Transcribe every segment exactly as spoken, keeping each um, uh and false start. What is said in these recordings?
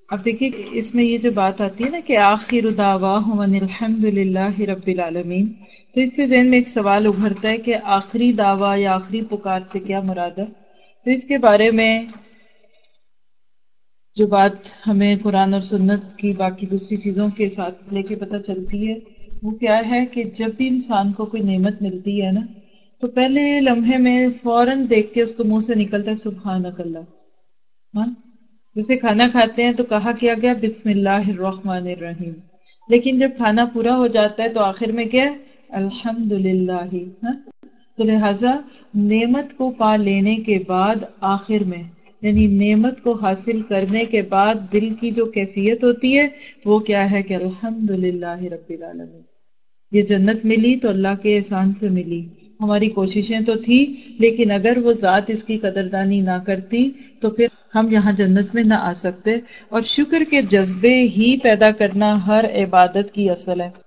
اب دیکھیے اس میں یہ جو بات آتی ہے نا کہ آخر دعواہم ان الحمد للہ رب العالمین، تو اس سے ذہن میں ایک سوال ابھرتا ہے کہ آخری دعویٰ یا آخری پکار سے کیا مراد ہے. تو اس کے بارے میں جو بات ہمیں قرآن اور سنت کی باقی دوسری چیزوں کے ساتھ لے کے پتہ چلتی ہے وہ کیا ہے کہ جب بھی انسان کو کوئی نعمت ملتی ہے نا تو پہلے لمحے میں فوراً دیکھ کے اس کو منہ سے نکلتا ہے سبحانک اللہ. ہاں، جیسے کھانا کھاتے ہیں تو کہا کیا گیا بسم اللہ الرحمن الرحیم، لیکن جب کھانا پورا ہو جاتا ہے تو آخر میں کیا ہے الحمد للہ. ہاں، تو لہذا نعمت کو پا لینے کے بعد آخر میں یعنی نعمت کو حاصل کرنے کے بعد دل کی جو کیفیت ہوتی ہے وہ کیا ہے کہ الحمد للہ رب العالمین. یہ جنت ملی تو اللہ کے احسان سے ملی، ہماری کوششیں تو تھی لیکن اگر وہ ذات اس کی قدردانی نہ کرتی تو پھر ہم یہاں جنت میں نہ آ سکتے. اور شکر کے جذبے ہی پیدا کرنا ہر عبادت کی اصل ہے.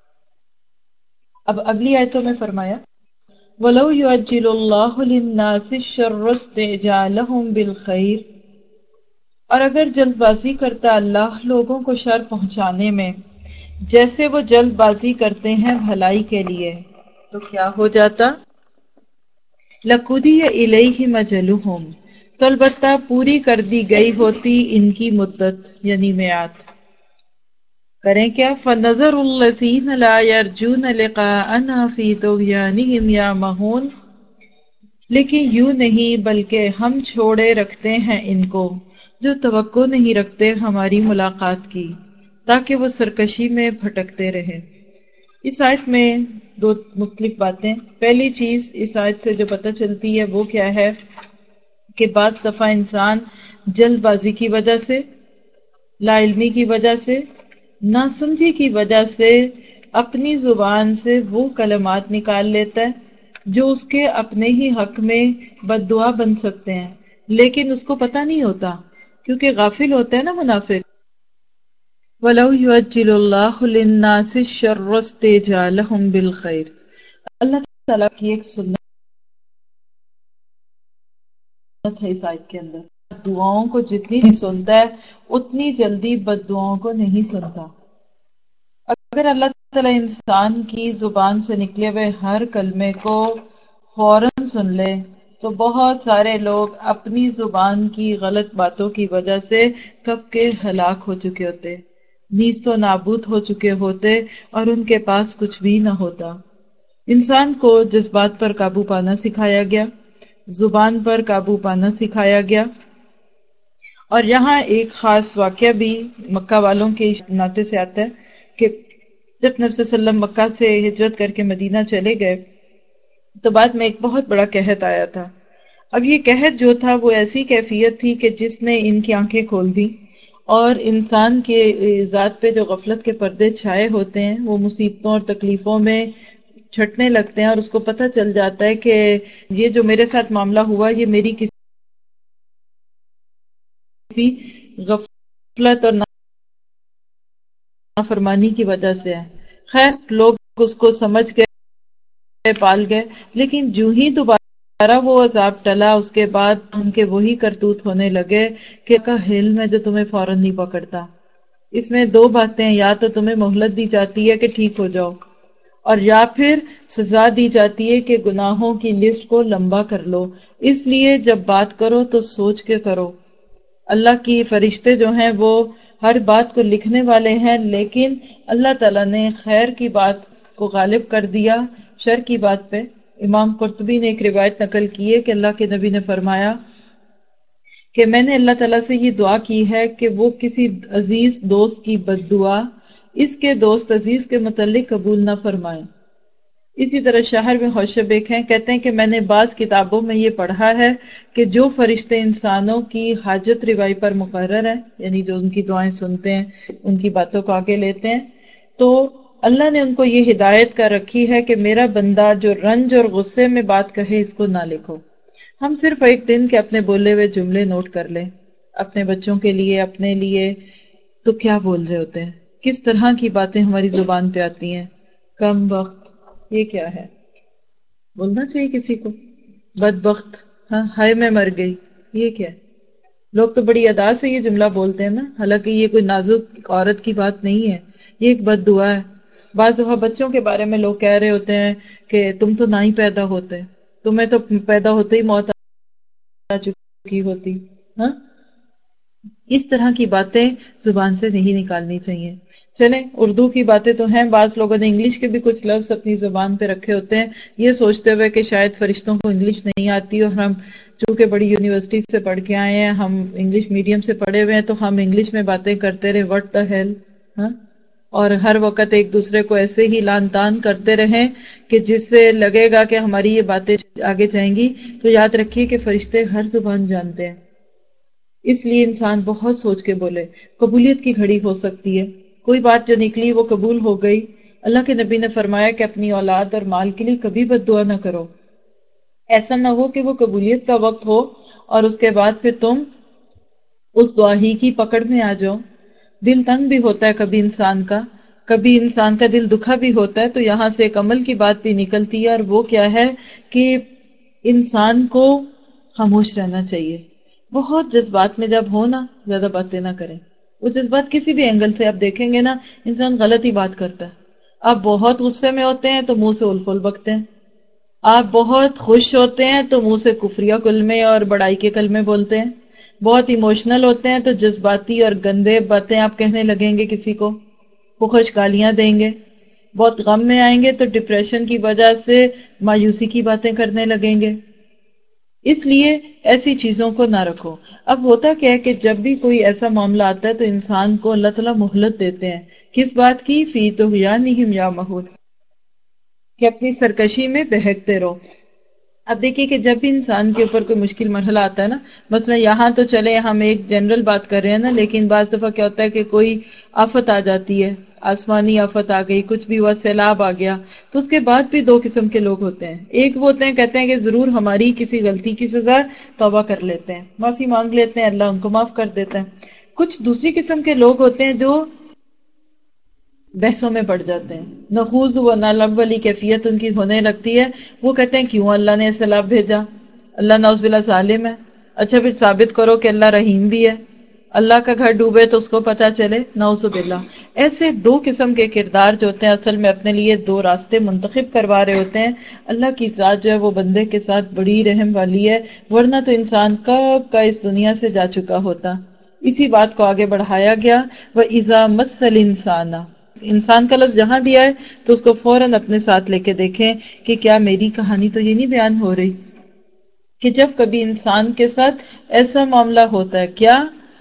اب اگلی آیتوں میں فرمایا وَلَوْ يُعَجِّلُ اللَّهُ لِلنَّاسِ الشَّرَّ اسْتِعْجَالَهُم بِالْخَيْرِ، اور اگر جلد بازی کرتا اللہ لوگوں کو شر پہنچانے میں جیسے وہ جلد بازی کرتے ہیں بھلائی کے لیے تو کیا ہو جاتا لَقُضِيَ إِلَيْهِمْ أَجَلُهُمْ، تو البتہ پوری کر دی گئی ہوتی ان کی مدت یعنی میعاد. کریں کیا فَنَظَرُ الَّذِينَ لَا يَرْجُونَ لِقَاءَنَا فِي طُغْيَانِهِمْ يَعْمَهُونَ، لیکن یوں نہیں بلکہ ہم چھوڑے رکھتے ہیں ان کو جو توقع نہیں رکھتے ہماری ملاقات کی تاکہ وہ سرکشی میں بھٹکتے رہیں. اس آیت میں دو مختلف باتیں. پہلی چیز اس آیت سے جو پتہ چلتی ہے وہ کیا ہے کہ بعض دفعہ انسان جلد بازی کی وجہ سے، لا علمی کی وجہ سے، نہ سمجھی کی وجہ سے اپنی زبان سے وہ کلمات نکال لیتا ہے جو اس کے اپنے ہی حق میں بد دعا بن سکتے ہیں، لیکن اس کو پتہ نہیں ہوتا کیونکہ غافل ہوتے ہیں نا منافق. وَلَوْ يُعَجِّلُ اللَّهُ لِلنَّاسِ الشَّرَّ اسْتِعْجَالَهُم بِالْخَيْرِ، اللہ تعالیٰ کی ایک سنت ہے اس آیت کے اندر، دعاؤں کو جتنی سنتا ہے اتنی جلدی بد دعاؤں کو نہیں سنتا. اگر اللہ تعالیٰ انسان کی زبان سے نکلے ہوئے ہر کلمے کو فوراً سن لے تو بہت سارے لوگ اپنی زبان کی غلط باتوں کی وجہ سے کب کے ہلاک ہو چکے ہوتے، نیست و نابود ہو چکے ہوتے اور ان کے پاس کچھ بھی نہ ہوتا. انسان کو جذبات پر قابو پانا سکھایا گیا، زبان پر قابو پانا سکھایا گیا. اور یہاں ایک خاص واقعہ بھی مکہ والوں کے ناطے سے آتا ہے کہ جب نبی صلی اللہ علیہ وسلم مکہ سے ہجرت کر کے مدینہ چلے گئے تو بعد میں ایک بہت بڑا قحط آیا تھا. اب یہ قحط جو تھا وہ ایسی کیفیت تھی کہ جس نے ان کی آنکھیں کھول دی اور انسان کے ذات پہ جو غفلت کے پردے چھائے ہوتے ہیں وہ مصیبتوں اور تکلیفوں میں چھٹنے لگتے ہیں اور اس کو پتہ چل جاتا ہے کہ یہ جو میرے ساتھ معاملہ ہوا یہ میری کسی غفلت اور نافرمانی کی وجہ سے ہے. خیر لوگ اس کو سمجھ گئے، پال گئے، لیکن جو ہی دوبارہ وہ عذاب ٹلا اس کے بعد ان کے وہی کرتوت ہونے لگے کہ کا حلم ہے جو تمہیں فوراً نہیں پکڑتا. اس میں دو باتیں، یا تو تمہیں مہلت دی جاتی ہے کہ ٹھیک ہو جاؤ اور یا پھر سزا دی جاتی ہے کہ گناہوں کی لسٹ کو لمبا کر لو. اس لیے جب بات کرو تو سوچ کے کرو. اللہ کی فرشتے جو ہیں وہ ہر بات کو لکھنے والے ہیں، لیکن اللہ تعالیٰ نے خیر کی بات کو غالب کر دیا شر کی بات پہ. امام قرطبی نے ایک روایت نقل کی ہے کہ اللہ کے نبی نے فرمایا کہ میں نے اللہ تعالیٰ سے یہ دعا کی ہے کہ وہ کسی عزیز دوست کی بد دعا اس کے دوست عزیز کے متعلق قبول نہ فرمائے. اسی طرح شاعر میں خوشب ایک ہیں، کہتے ہیں کہ میں نے بعض کتابوں میں یہ پڑھا ہے کہ جو فرشتے انسانوں کی حاجت روائی پر مقرر ہیں، یعنی جو ان کی دعائیں سنتے ہیں، ان کی باتوں کو آگے لیتے ہیں، تو اللہ نے ان کو یہ ہدایت کر رکھی ہے کہ میرا بندہ جو رنج اور غصے میں بات کہے اس کو نہ لکھو. ہم صرف ایک دن کے اپنے بولے ہوئے جملے نوٹ کر لیں، اپنے بچوں کے لیے، اپنے لیے، تو کیا بول رہے ہوتے ہیں، کس طرح کی باتیں ہماری زبان پہ آتی ہیں. کم وقت، یہ کیا ہے؟ بولنا چاہیے کسی کو. بدبخت، ہاں ہائے میں مر گئی، یہ کیا ہے؟ لوگ تو بڑی ادا سے یہ جملہ بولتے ہیں نا، حالانکہ یہ کوئی نازک عورت کی بات نہیں ہے، یہ ایک بد دعا ہے۔ بعض دفعہ بچوں کے بارے میں لوگ کہہ رہے ہوتے ہیں کہ تم تو نہ ہی پیدا ہوتے، تمہیں تو پیدا ہوتے ہی موت آ چکی ہوتی۔ ہاں، اس طرح کی باتیں زبان سے نہیں نکالنی چاہیے۔ چلیں، اردو کی باتیں تو ہیں، بعض لوگوں نے انگلش کے بھی کچھ لفظ اپنی زبان پہ رکھے ہوتے ہیں، یہ سوچتے ہوئے کہ شاید فرشتوں کو انگلش نہیں آتی، اور ہم چونکہ بڑی یونیورسٹی سے پڑھ کے آئے ہیں، ہم انگلش میڈیم سے پڑھے ہوئے ہیں، تو ہم انگلش میں باتیں کرتے رہے، وٹ دا ہیل۔ ہاں، اور ہر وقت ایک دوسرے کو ایسے ہی لان تان کرتے رہیں کہ جس سے لگے گا کہ ہماری یہ باتیں آگے جائیں گی، تو یاد رکھیے کہ فرشتے ہر زبان جانتے ہیں، اس لیے انسان بہت سوچ کے بولے۔ قبولیت کی گھڑی ہو سکتی ہے، کوئی بات جو نکلی وہ قبول ہو گئی۔ اللہ کے نبی نے فرمایا کہ اپنی اولاد اور مال کے لیے کبھی بد دعا نہ کرو، ایسا نہ ہو کہ وہ قبولیت کا وقت ہو اور اس کے بعد پھر تم اس دعا ہی کی پکڑ میں آ جاؤ۔ دل تنگ بھی ہوتا ہے کبھی انسان کا، کبھی انسان کا دل دکھا بھی ہوتا ہے، تو یہاں سے ایک عمل کی بات بھی نکلتی ہے، اور وہ کیا ہے کہ انسان کو خاموش رہنا چاہیے۔ بہت جذبات میں جب ہو نا، زیادہ باتیں نہ کریں۔ وہ جذبات کسی بھی اینگل سے آپ دیکھیں گے نا، انسان غلط ہی بات کرتا ہے۔ آپ بہت غصے میں ہوتے ہیں تو منہ سے اول فول بکتے ہیں، آپ بہت خوش ہوتے ہیں تو منہ سے کفریہ کلمے اور بڑائی کے کلمے بولتے ہیں، بہت ایموشنل ہوتے ہیں تو جذباتی اور گندے باتیں آپ کہنے لگیں گے کسی کو، خوش گالیاں دیں گے، بہت غم میں آئیں گے تو ڈپریشن کی وجہ سے مایوسی کی باتیں کرنے لگیں گے۔ اس لیے ایسی چیزوں کو نہ رکھو۔ اب ہوتا کیا ہے کہ جب بھی کوئی ایسا معاملہ آتا ہے تو انسان کو اللہ تعالیٰ مہلت دیتے ہیں، کس بات کی؟ فی طغیانہم یعمہون، کہ اپنی سرکشی میں بہکتے رہو۔ اب دیکھیے کہ جب بھی انسان کے اوپر کوئی مشکل مرحلہ آتا ہے نا، مثلا یہاں تو چلے ہم ایک جنرل بات کر رہے ہیں نا، لیکن بعض دفعہ کیا ہوتا ہے کہ کوئی آفت آ جاتی ہے، آسمانی آفت آ گئی، کچھ بھی ہوا، سیلاب آ گیا، تو اس کے بعد بھی دو قسم کے لوگ ہوتے ہیں۔ ایک وہ ہوتے ہیں کہتے ہیں کہ ضرور ہماری کسی غلطی کی سزا، توبہ کر لیتے ہیں، معافی مانگ لیتے ہیں، اللہ ان کو معاف کر دیتا ہے۔ کچھ دوسری قسم کے لوگ ہوتے ہیں جو بحثوں میں پڑ جاتے ہیں، نخوض و نالب والی کیفیت ان کی ہونے لگتی ہے۔ وہ کہتے ہیں کیوں اللہ نے سیلاب بھیجا، اللہ نعوذ باللہ ظالم ہے، اچھا پھر ثابت کرو کہ اللہ رحیم بھی ہے، اللہ کا گھر ڈوبے تو اس کو پتا چلے، نعوذ باللہ۔ ایسے دو قسم کے کردار جو ہوتے ہیں اصل میں اپنے لیے دو راستے منتخب کروا رہے ہوتے ہیں۔ اللہ کی ذات جو ہے وہ بندے کے ساتھ بڑی رحم والی ہے، ورنہ تو انسان کب کا اس دنیا سے جا چکا ہوتا۔ اسی بات کو آگے بڑھایا گیا، وَإِذَا مَسَّ الْإِنسَانَ، انسان کا لفظ جہاں بھی آئے تو اس کو فوراً اپنے ساتھ لے کے دیکھیں کہ کیا میری کہانی تو یہ نہیں بیان ہو رہی کہ جب کبھی انسان کے ساتھ ایسا معاملہ ہوتا ہے، کیا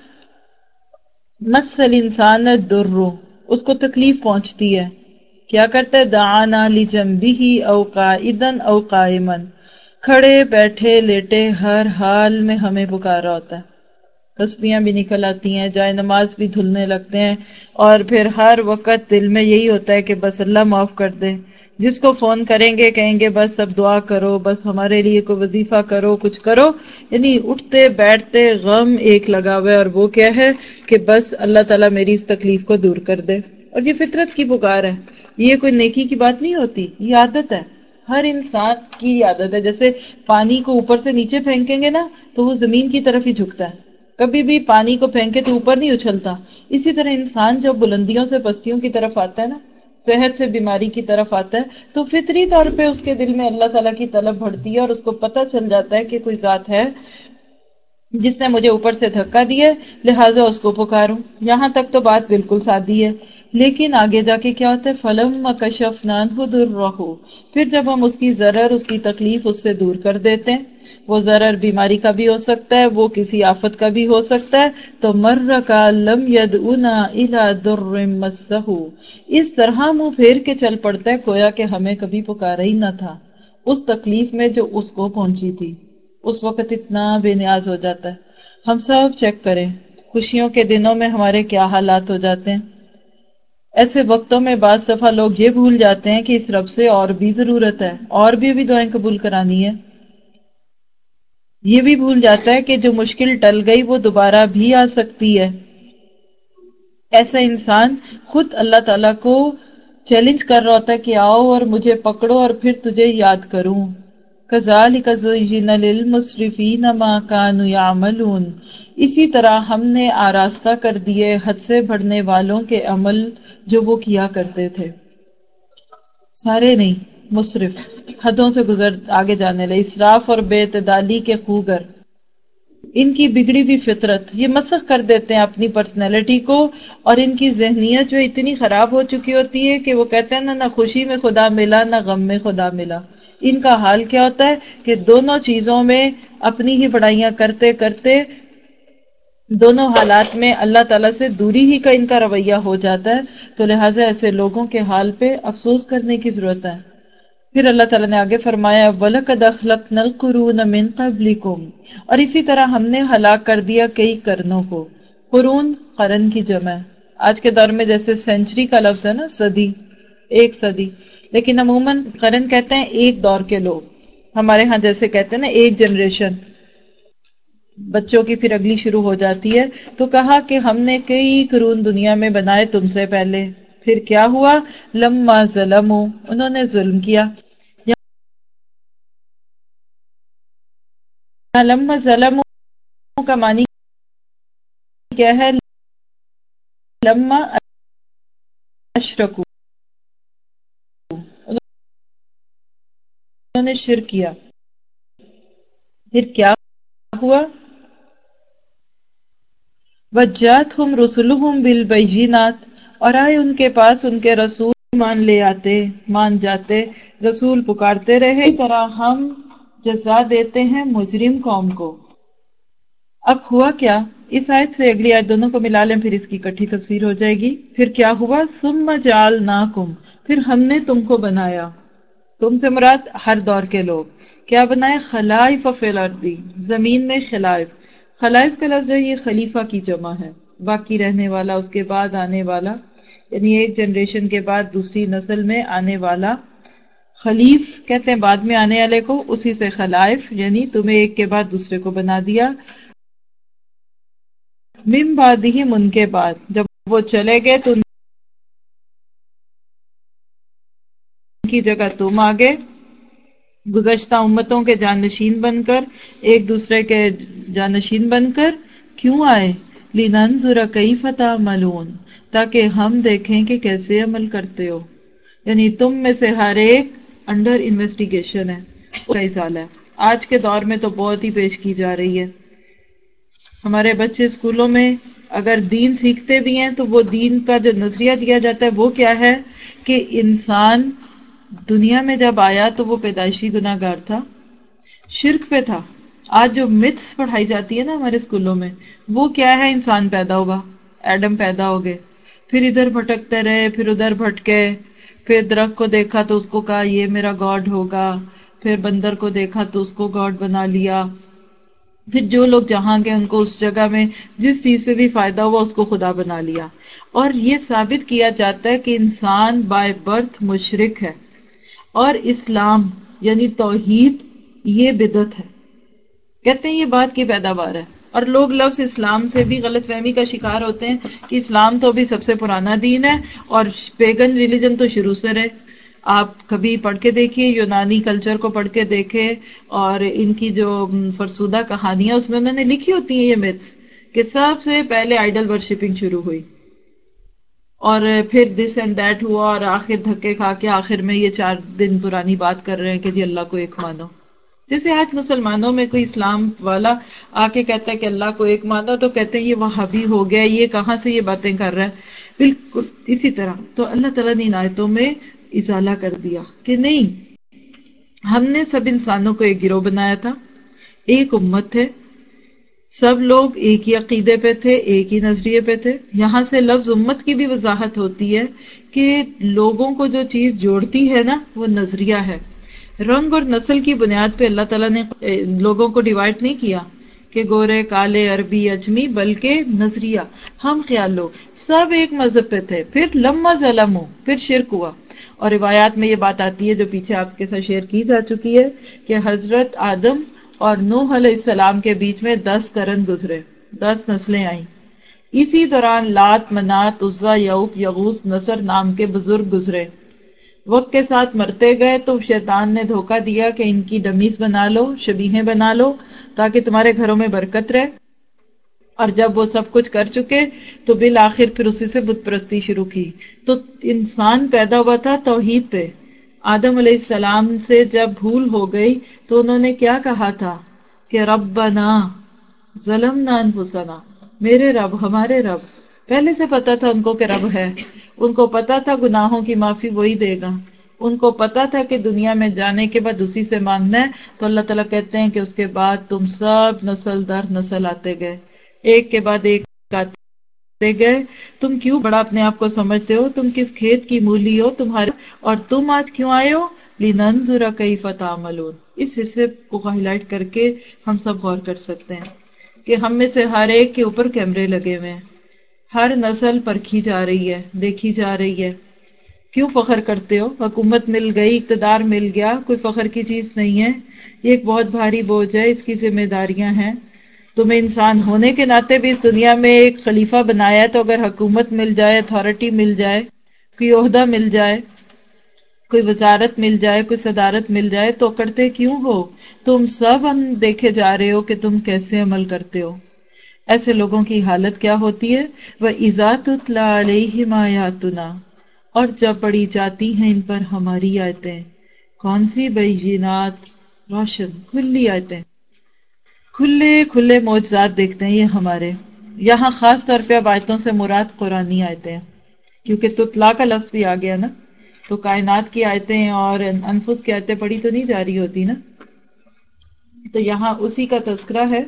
مس الانسان الضر، اس کو تکلیف پہنچتی ہے، کیا کرتا ہے؟ دعانا لجنبہ او قائدا او قائما، کھڑے بیٹھے لیٹے ہر حال میں ہمیں پکارا ہوتا ہے، تسبیحاں بھی نکل آتی ہیں، جائے نماز بھی دھلنے لگتے ہیں، اور پھر ہر وقت دل میں یہی ہوتا ہے کہ بس اللہ معاف کر دے۔ جس کو فون کریں گے کہیں گے بس اب دعا کرو، بس ہمارے لیے کوئی وظیفہ کرو، کچھ کرو، یعنی اٹھتے بیٹھتے غم ایک لگا ہوا ہے، اور وہ کیا ہے کہ بس اللہ تعالیٰ میری اس تکلیف کو دور کر دے۔ اور یہ فطرت کی پکار ہے، یہ کوئی نیکی کی بات نہیں ہوتی، یہ عادت ہے، ہر انسان کی عادت ہے۔ جیسے پانی کو اوپر سے نیچے پھینکیں گے نا تو وہ زمین کی طرف ہی جھکتا ہے، کبھی بھی پانی کو پھینکے تو اوپر نہیں اچھلتا۔ اسی طرح انسان جب بلندیوں سے پستیوں کی طرف آتا ہے نا، صحت سے بیماری کی طرف آتا ہے، تو فطری طور پہ اس کے دل میں اللہ تعالیٰ کی طلب بڑھتی ہے، اور اس کو پتہ چل جاتا ہے کہ کوئی ذات ہے جس نے مجھے اوپر سے دھکا دیا، لہٰذا اس کو پکاروں۔ یہاں تک تو بات بالکل سادی ہے، لیکن آگے جا کے کیا ہوتا ہے؟ فَلَمَّا كَشَفْنَا عَنْهُ ضُرَّهُ، پھر جب ہم اس کی ضرر، اس کی تکلیف اس سے دور کر دیتے ہیں، وہ ضرر بیماری کا بھی ہو سکتا ہے، وہ کسی آفت کا بھی ہو سکتا ہے، تو مَرَّ كَأَن يَدْعُونَا إِلَى ضُرٍّ مَسَّهُ، اس طرح منہ پھیر کے چل پڑتا ہے گویا کہ ہمیں کبھی پکارا ہی نہ تھا، اس تکلیف میں جو اس کو پہنچی تھی۔ اس وقت اتنا بے نیاز ہو جاتا ہے۔ ہم سب چیک کریں خوشیوں کے دنوں میں ہمارے کیا حالات ہو جاتے ہیں۔ ایسے وقتوں میں بعض دفعہ لوگ یہ بھول جاتے ہیں کہ اس رب سے اور بھی ضرورت ہے، اور بھی بھی دعائیں قبول کرانی ہے، یہ بھی بھول جاتا ہے کہ جو مشکل ٹل گئی وہ دوبارہ بھی آ سکتی ہے۔ ایسا انسان خود اللہ تعالیٰ کو چیلنج کر رہا ہوتا ہے کہ آؤ اور مجھے پکڑو اور پھر تجھے یاد کروں۔ کذالک زین للمسرفین ما کانوا یعملون، اسی طرح ہم نے آراستہ کر دیے حد سے بڑھنے والوں کے عمل جو وہ کیا کرتے تھے. سارے نہیں، مصرف، حدوں سے گزر آگے جانے لے، اسراف اور بے اعتدالی کے خوگر. ان کی بگڑی ہوئی فطرت، یہ مسخ کر دیتے ہیں اپنی پرسنالٹی کو، اور ان کی ذہنیت جو اتنی خراب ہو چکی ہوتی ہے کہ وہ کہتے ہیں نا نہ خوشی میں خدا ملا نہ غم میں خدا ملا. ان کا حال کیا ہوتا ہے کہ دونوں چیزوں میں اپنی ہی بڑائیاں کرتے کرتے دونوں حالات میں اللہ تعالیٰ سے دوری ہی کا ان کا رویہ ہو جاتا ہے. تو لہٰذا ایسے لوگوں کے حال پہ افسوس کرنے کی ضرورت ہے. پھر اللہ تعالیٰ نے آگے فرمایا وَلَقَدْ أَخْلَقْنَا الْقُرُونَ مِنْ قَبْلِكُمْ، اور اسی طرح ہم نے ہلاک کر دیا کئی قرنوں کو. قرون قرن کی جمع ہے. آج کے دور میں جیسے سینچری کا لفظ ہے نا، صدی، ایک صدی، لیکن عموماً قرن کہتے ہیں ایک دور کے لوگ. ہمارے ہاں جیسے کہتے ہیں نا ایک جنریشن، بچوں کی پھر اگلی شروع ہو جاتی ہے. تو کہا کہ ہم نے کئی قرون دنیا میں بنائے تم سے پہلے. پھر کیا ہوا؟ لما ظلموا، انہوں نے ظلم کیا. یہاں لما ظلموا کا معنی کیا ہے؟ لما اشرکوا، انہوں نے شرک کیا. پھر کیا ہوا؟ وجاتہم رسلہم بالبینات، اور آئے ان کے پاس ان کے رسول، مان لے آتے، مان جاتے، رسول پکارتے رہے. اس طرح ہم جزا دیتے ہیں مجرم قوم کو. اب ہوا کیا؟ اس آیت سے اگلی آیت دونوں کو ملا لیں، پھر اس کی اکٹھی تفسیر ہو جائے گی. پھر کیا ہوا؟ ثم جعلناکم، پھر ہم نے تم کو بنایا. تم سے مراد ہر دور کے لوگ. کیا بنائے؟ خلائف فی الارض، زمین میں خلائف. خلائف کا لفظ ہے یہ خلیفہ کی جمع ہے، باقی رہنے والا، اس کے بعد آنے والا، یعنی ایک جنریشن کے بعد دوسری نسل میں آنے والا. خلیف کہتے ہیں بعد میں آنے والے کو، اسی سے خلائف، یعنی تمہیں ایک کے بعد دوسرے کو بنا دیا. من بعدہم، ان کے بعد جب وہ چلے گئے تو ان کی جگہ تم آگے گزشتہ امتوں کے جانشین بن کر، ایک دوسرے کے جانشین بن کر. کیوں آئے؟ لِنَنْظُرَ كَيْفَ تَعْمَلُونَ، تاکہ ہم دیکھیں کہ کیسے عمل کرتے ہو. یعنی تم میں سے ہر ایک انڈر انویسٹیگیشن ہے، اس کا ازالہ ہے. آج کے دور میں تو بہت ہی پیش کی جا رہی ہے. ہمارے بچے اسکولوں میں اگر دین سیکھتے بھی ہیں تو وہ دین کا جو نظریہ دیا جاتا ہے وہ کیا ہے کہ انسان دنیا میں جب آیا تو وہ پیدائشی گناہ گار تھا، شرک پہ تھا. آج جو متس پڑھائی جاتی ہے نا ہمارے اسکولوں میں، وہ کیا ہے؟ انسان پیدا ہوگا، ایڈم پیدا ہو گئے، پھر ادھر بھٹکتے رہے، پھر ادھر بھٹکے، پھر درخت کو دیکھا تو اس کو کہا یہ میرا گاڈ ہوگا، پھر بندر کو دیکھا تو اس کو گاڈ بنا لیا، پھر جو لوگ جہاں گئے ان کو اس جگہ میں جس چیز سے بھی فائدہ ہوا اس کو خدا بنا لیا. اور یہ ثابت کیا جاتا ہے کہ انسان بائی برتھ مشرک ہے، اور اسلام یعنی توحید یہ بدعت ہے. کہتے ہیں یہ بات کی پیداوار ہے. اور لوگ لفظ اسلام سے بھی غلط فہمی کا شکار ہوتے ہیں کہ اسلام تو بھی سب سے پرانا دین ہے اور پیگن ریلیجن تو شروع سے رہے. آپ کبھی پڑھ کے دیکھیے، یونانی کلچر کو پڑھ کے دیکھیں، اور ان کی جو فرسودہ کہانیاں اس میں انہوں نے لکھی ہوتی ہیں یہ میتھس کہ سب سے پہلے آئیڈل ورشپنگ شروع ہوئی، اور پھر دس اینڈ دیٹ ہوا، اور آخر دھکے کھا کے آخر میں یہ چار دن پرانی بات کر رہے ہیں کہ جی اللہ کو ایک مانو. جیسے آج مسلمانوں میں کوئی اسلام والا آ کے کہتا ہے کہ اللہ کو ایک مانو تو کہتے ہیں یہ وہابی ہو گیا، یہ کہاں سے یہ باتیں کر رہا ہے. بالکل اسی طرح تو اللہ تعالیٰ نے ان آیتوں میں ازالہ کر دیا کہ نہیں، ہم نے سب انسانوں کو ایک گروہ بنایا تھا، ایک امت تھے، سب لوگ ایک ہی عقیدے پہ تھے، ایک ہی نظریے پہ تھے. یہاں سے لفظ امت کی بھی وضاحت ہوتی ہے کہ لوگوں کو جو چیز جوڑتی ہے نا وہ نظریہ ہے. رنگ اور نسل کی بنیاد پہ اللہ تعالیٰ نے لوگوں کو ڈیوائڈ نہیں کیا کہ گورے، کالے، عربی، اجمی، بلکہ نظریہ، ہم خیال لوگ سب ایک مذہب پہ تھے. پھر لما ظلموا، پھر شرک ہوا. اور روایات میں یہ بات آتی ہے جو پیچھے آپ کے ساتھ شیئر کی جا چکی ہے کہ حضرت آدم اور نوح علیہ السلام کے بیچ میں دس قرن گزرے، دس نسلیں آئیں. اسی دوران لات، منات، عزا، یعوق، یغوث، نصر نام کے بزرگ گزرے. وقت کے ساتھ مرتے گئے تو شیطان نے دھوکہ دیا کہ ان کی ڈمیز بنا لو، شبیہیں بنا لو تاکہ تمہارے گھروں میں برکت رہے. اور جب وہ سب کچھ کر چکے تو بالآخر پھر اسی سے بت پرستی شروع کی. تو انسان پیدا ہوا تھا توحید پہ. آدم علیہ السلام سے جب بھول ہو گئی تو انہوں نے کیا کہا تھا کہ ربنا ظلمنا انفسنا، میرے رب، ہمارے رب. پہلے سے پتا تھا ان کو کہ رب ہے، ان کو پتا تھا گناہوں کی معافی وہی دے گا، ان کو پتا تھا کہ دنیا میں جانے کے بعد اسی سے مانگنا ہے. تو اللہ تعالیٰ کہتے ہیں کہ اس کے بعد تم سب نسل در نسل آتے گئے، ایک کے بعد ایک آتے گئے. تم کیوں بڑا اپنے آپ کو سمجھتے ہو؟ تم کس کھیت کی مولی ہو تمہارے، اور تم آج کیوں آئے ہو؟ لننظر کیف تعملون. اس حصے کو ہائی لائٹ کر کے ہم سب غور کر سکتے ہیں کہ ہم میں سے ہر ایک کے اوپر کیمرے لگے ہوئے ہیں، ہر نسل پرکھی جا رہی ہے، دیکھی جا رہی ہے. کیوں فخر کرتے ہو؟ حکومت مل گئی، اقتدار مل گیا، کوئی فخر کی چیز نہیں ہے. یہ ایک بہت بھاری بوجھ ہے، اس کی ذمہ داریاں ہیں. تمہیں انسان ہونے کے ناطے بھی اس دنیا میں ایک خلیفہ بنایا ہے، تو اگر حکومت مل جائے، اتھارٹی مل جائے، کوئی عہدہ مل جائے، کوئی وزارت مل جائے، کوئی صدارت مل جائے، تو کرتے کیوں ہو؟ تم سب ہم دیکھے جا رہے ہو کہ تم کیسے عمل کرتے ہو. ایسے لوگوں کی حالت کیا ہوتی ہے؟ وَإِذَا تُتْلَى عَلَيْهِمْ آيَاتُنَا، اور جب پڑھی جاتی ہیں ان پر ہماری آیتیں. کون سی؟ بینات، روشن کھلی آیتیں، کھلے کھلے معجزات دیکھتے ہیں یہ ہمارے. یہاں خاص طور پہ اب آیتوں سے مراد قرآنی آیتیں ہیں، کیونکہ تتلا کا لفظ بھی آ گیا نا، تو کائنات کی آیتیں اور انفس کی آیتیں پڑھی تو نہیں جا رہی ہوتی نا. تو یہاں اسی کا تذکرہ ہے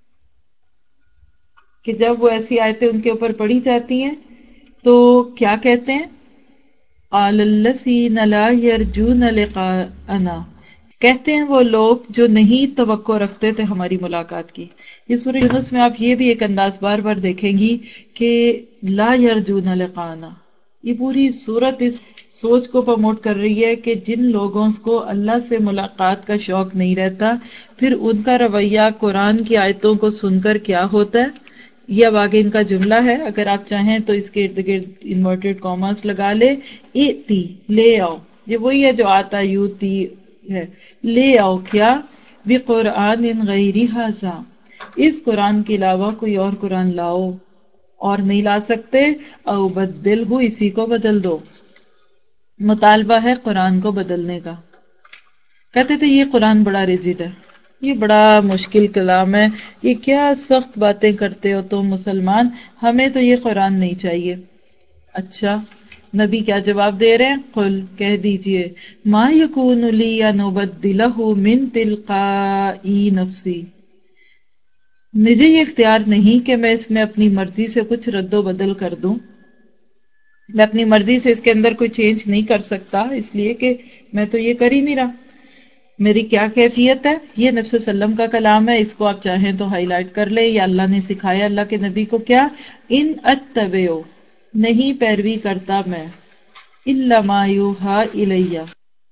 کہ جب وہ ایسی آیتیں ان کے اوپر پڑھی جاتی ہیں تو کیا کہتے ہیں؟ قَالَ الَّذِينَ لَا يَرْجُونَ لِقَاءَنَا، کہتے ہیں وہ لوگ جو نہیں توقع رکھتے تھے ہماری ملاقات کی. یہ سورہ یونس میں آپ یہ بھی ایک انداز بار بار دیکھیں گی کہ لا یرجون لقاءنا، یہ پوری سورت اس سوچ کو پروموٹ کر رہی ہے کہ جن لوگوں کو اللہ سے ملاقات کا شوق نہیں رہتا، پھر ان کا رویہ قرآن کی آیتوں کو سن کر کیا ہوتا ہے. یہ اب آگے ان کا جملہ ہے، اگر آپ چاہیں تو اس کے ارد گرد انورٹڈ کاماس لگا لے. ایتی، لے آؤ، یہ وہی ہے جو آتا یوتی ہے. لے آؤ کیا؟ بقرآن غیر ھذا، اس قرآن کے علاوہ کوئی اور قرآن لاؤ، اور نہیں لا سکتے او بدل ہو، اسی کو بدل دو. مطالبہ ہے قرآن کو بدلنے کا. کہتے تھے یہ قرآن بڑا ریجڈ ہے، یہ بڑا مشکل کلام ہے، یہ کیا سخت باتیں کرتے ہو تم مسلمان، ہمیں تو یہ قرآن نہیں چاہیے. اچھا نبی کیا جواب دے رہے ہیں؟ قل، کہہ دیجئے، ما یکون لی ان ابدلہ من تلقائی نفسی، مجھے یہ اختیار نہیں کہ میں اس میں اپنی مرضی سے کچھ رد و بدل کر دوں. میں اپنی مرضی سے اس کے اندر کوئی چینج نہیں کر سکتا، اس لیے کہ میں تو یہ کر ہی نہیں رہا. میری کیا کیفیت ہے؟ یہ نبی صلی اللہ علیہ وسلم کا کلام ہے، اس کو آپ چاہیں تو ہائی لائٹ کر لیں. یا اللہ نے سکھایا اللہ کے نبی کو کیا؟ ان اتبعو، نہیں پیروی کرتا میں، الا ما یوحی الیہ،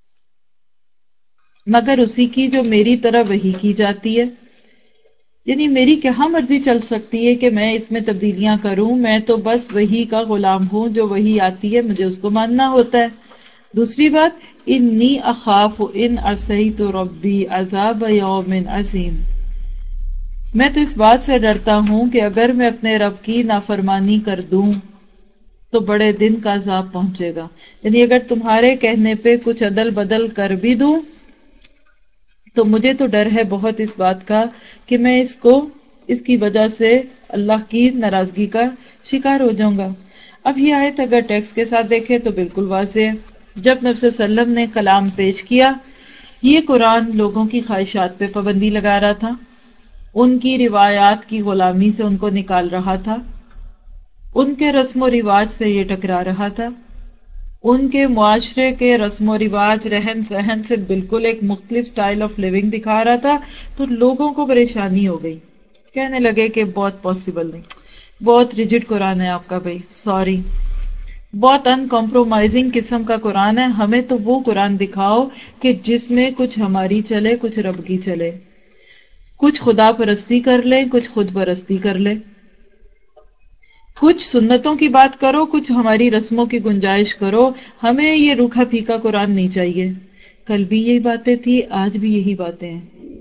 مگر اسی کی جو میری طرف وحی کی جاتی ہے. یعنی میری کہاں مرضی چل سکتی ہے کہ میں اس میں تبدیلیاں کروں؟ میں تو بس وحی کا غلام ہوں، جو وحی آتی ہے مجھے اس کو ماننا ہوتا ہے. دوسری بات، انی اخاف ان عصیت ربی عذاب یوم عظیم، میں تو اس بات سے ڈرتا ہوں کہ اگر میں اپنے رب کی نافرمانی کر دوں تو بڑے دن کا عذاب پہنچے گا. یعنی اگر تمہارے کہنے پہ کچھ عدل بدل کر بھی دوں تو مجھے تو ڈر ہے بہت اس بات کا کہ میں اس کو اس کی وجہ سے اللہ کی ناراضگی کا شکار ہو جاؤں گا. اب یہ آیت اگر ٹیکسٹ کے ساتھ دیکھیں تو بالکل واضح ہے. جب نبی صلی اللہ علیہ وسلم نے کلام پیش کیا، یہ قرآن لوگوں کی خواہشات پہ پابندی لگا رہا تھا، ان کی روایات کی غلامی سے ان کو نکال رہا تھا، ان کے رسم و رواج سے یہ ٹکرا رہا تھا، ان کے معاشرے کے رسم و رواج، رہن سہن سے بالکل ایک مختلف سٹائل آف لیونگ دکھا رہا تھا. تو لوگوں کو پریشانی ہو گئی، کہنے لگے کہ بہت پاسبل نہیں، بہت ریجڈ قرآن ہے آپ کا بھائی، سوری، بہت ان کمپرومائزنگ قسم کا قرآن ہے، ہمیں تو وہ قرآن دکھاؤ کہ جس میں کچھ ہماری چلے، کچھ رب کی چلے، کچھ خدا پرستی کر لے، کچھ خود پرستی کر لے، کچھ سنتوں کی بات کرو، کچھ ہماری رسموں کی گنجائش کرو. ہمیں یہ روکھا پھیکا قرآن نہیں چاہیے. کل بھی یہی باتیں تھی، آج بھی یہی باتیں ہیں.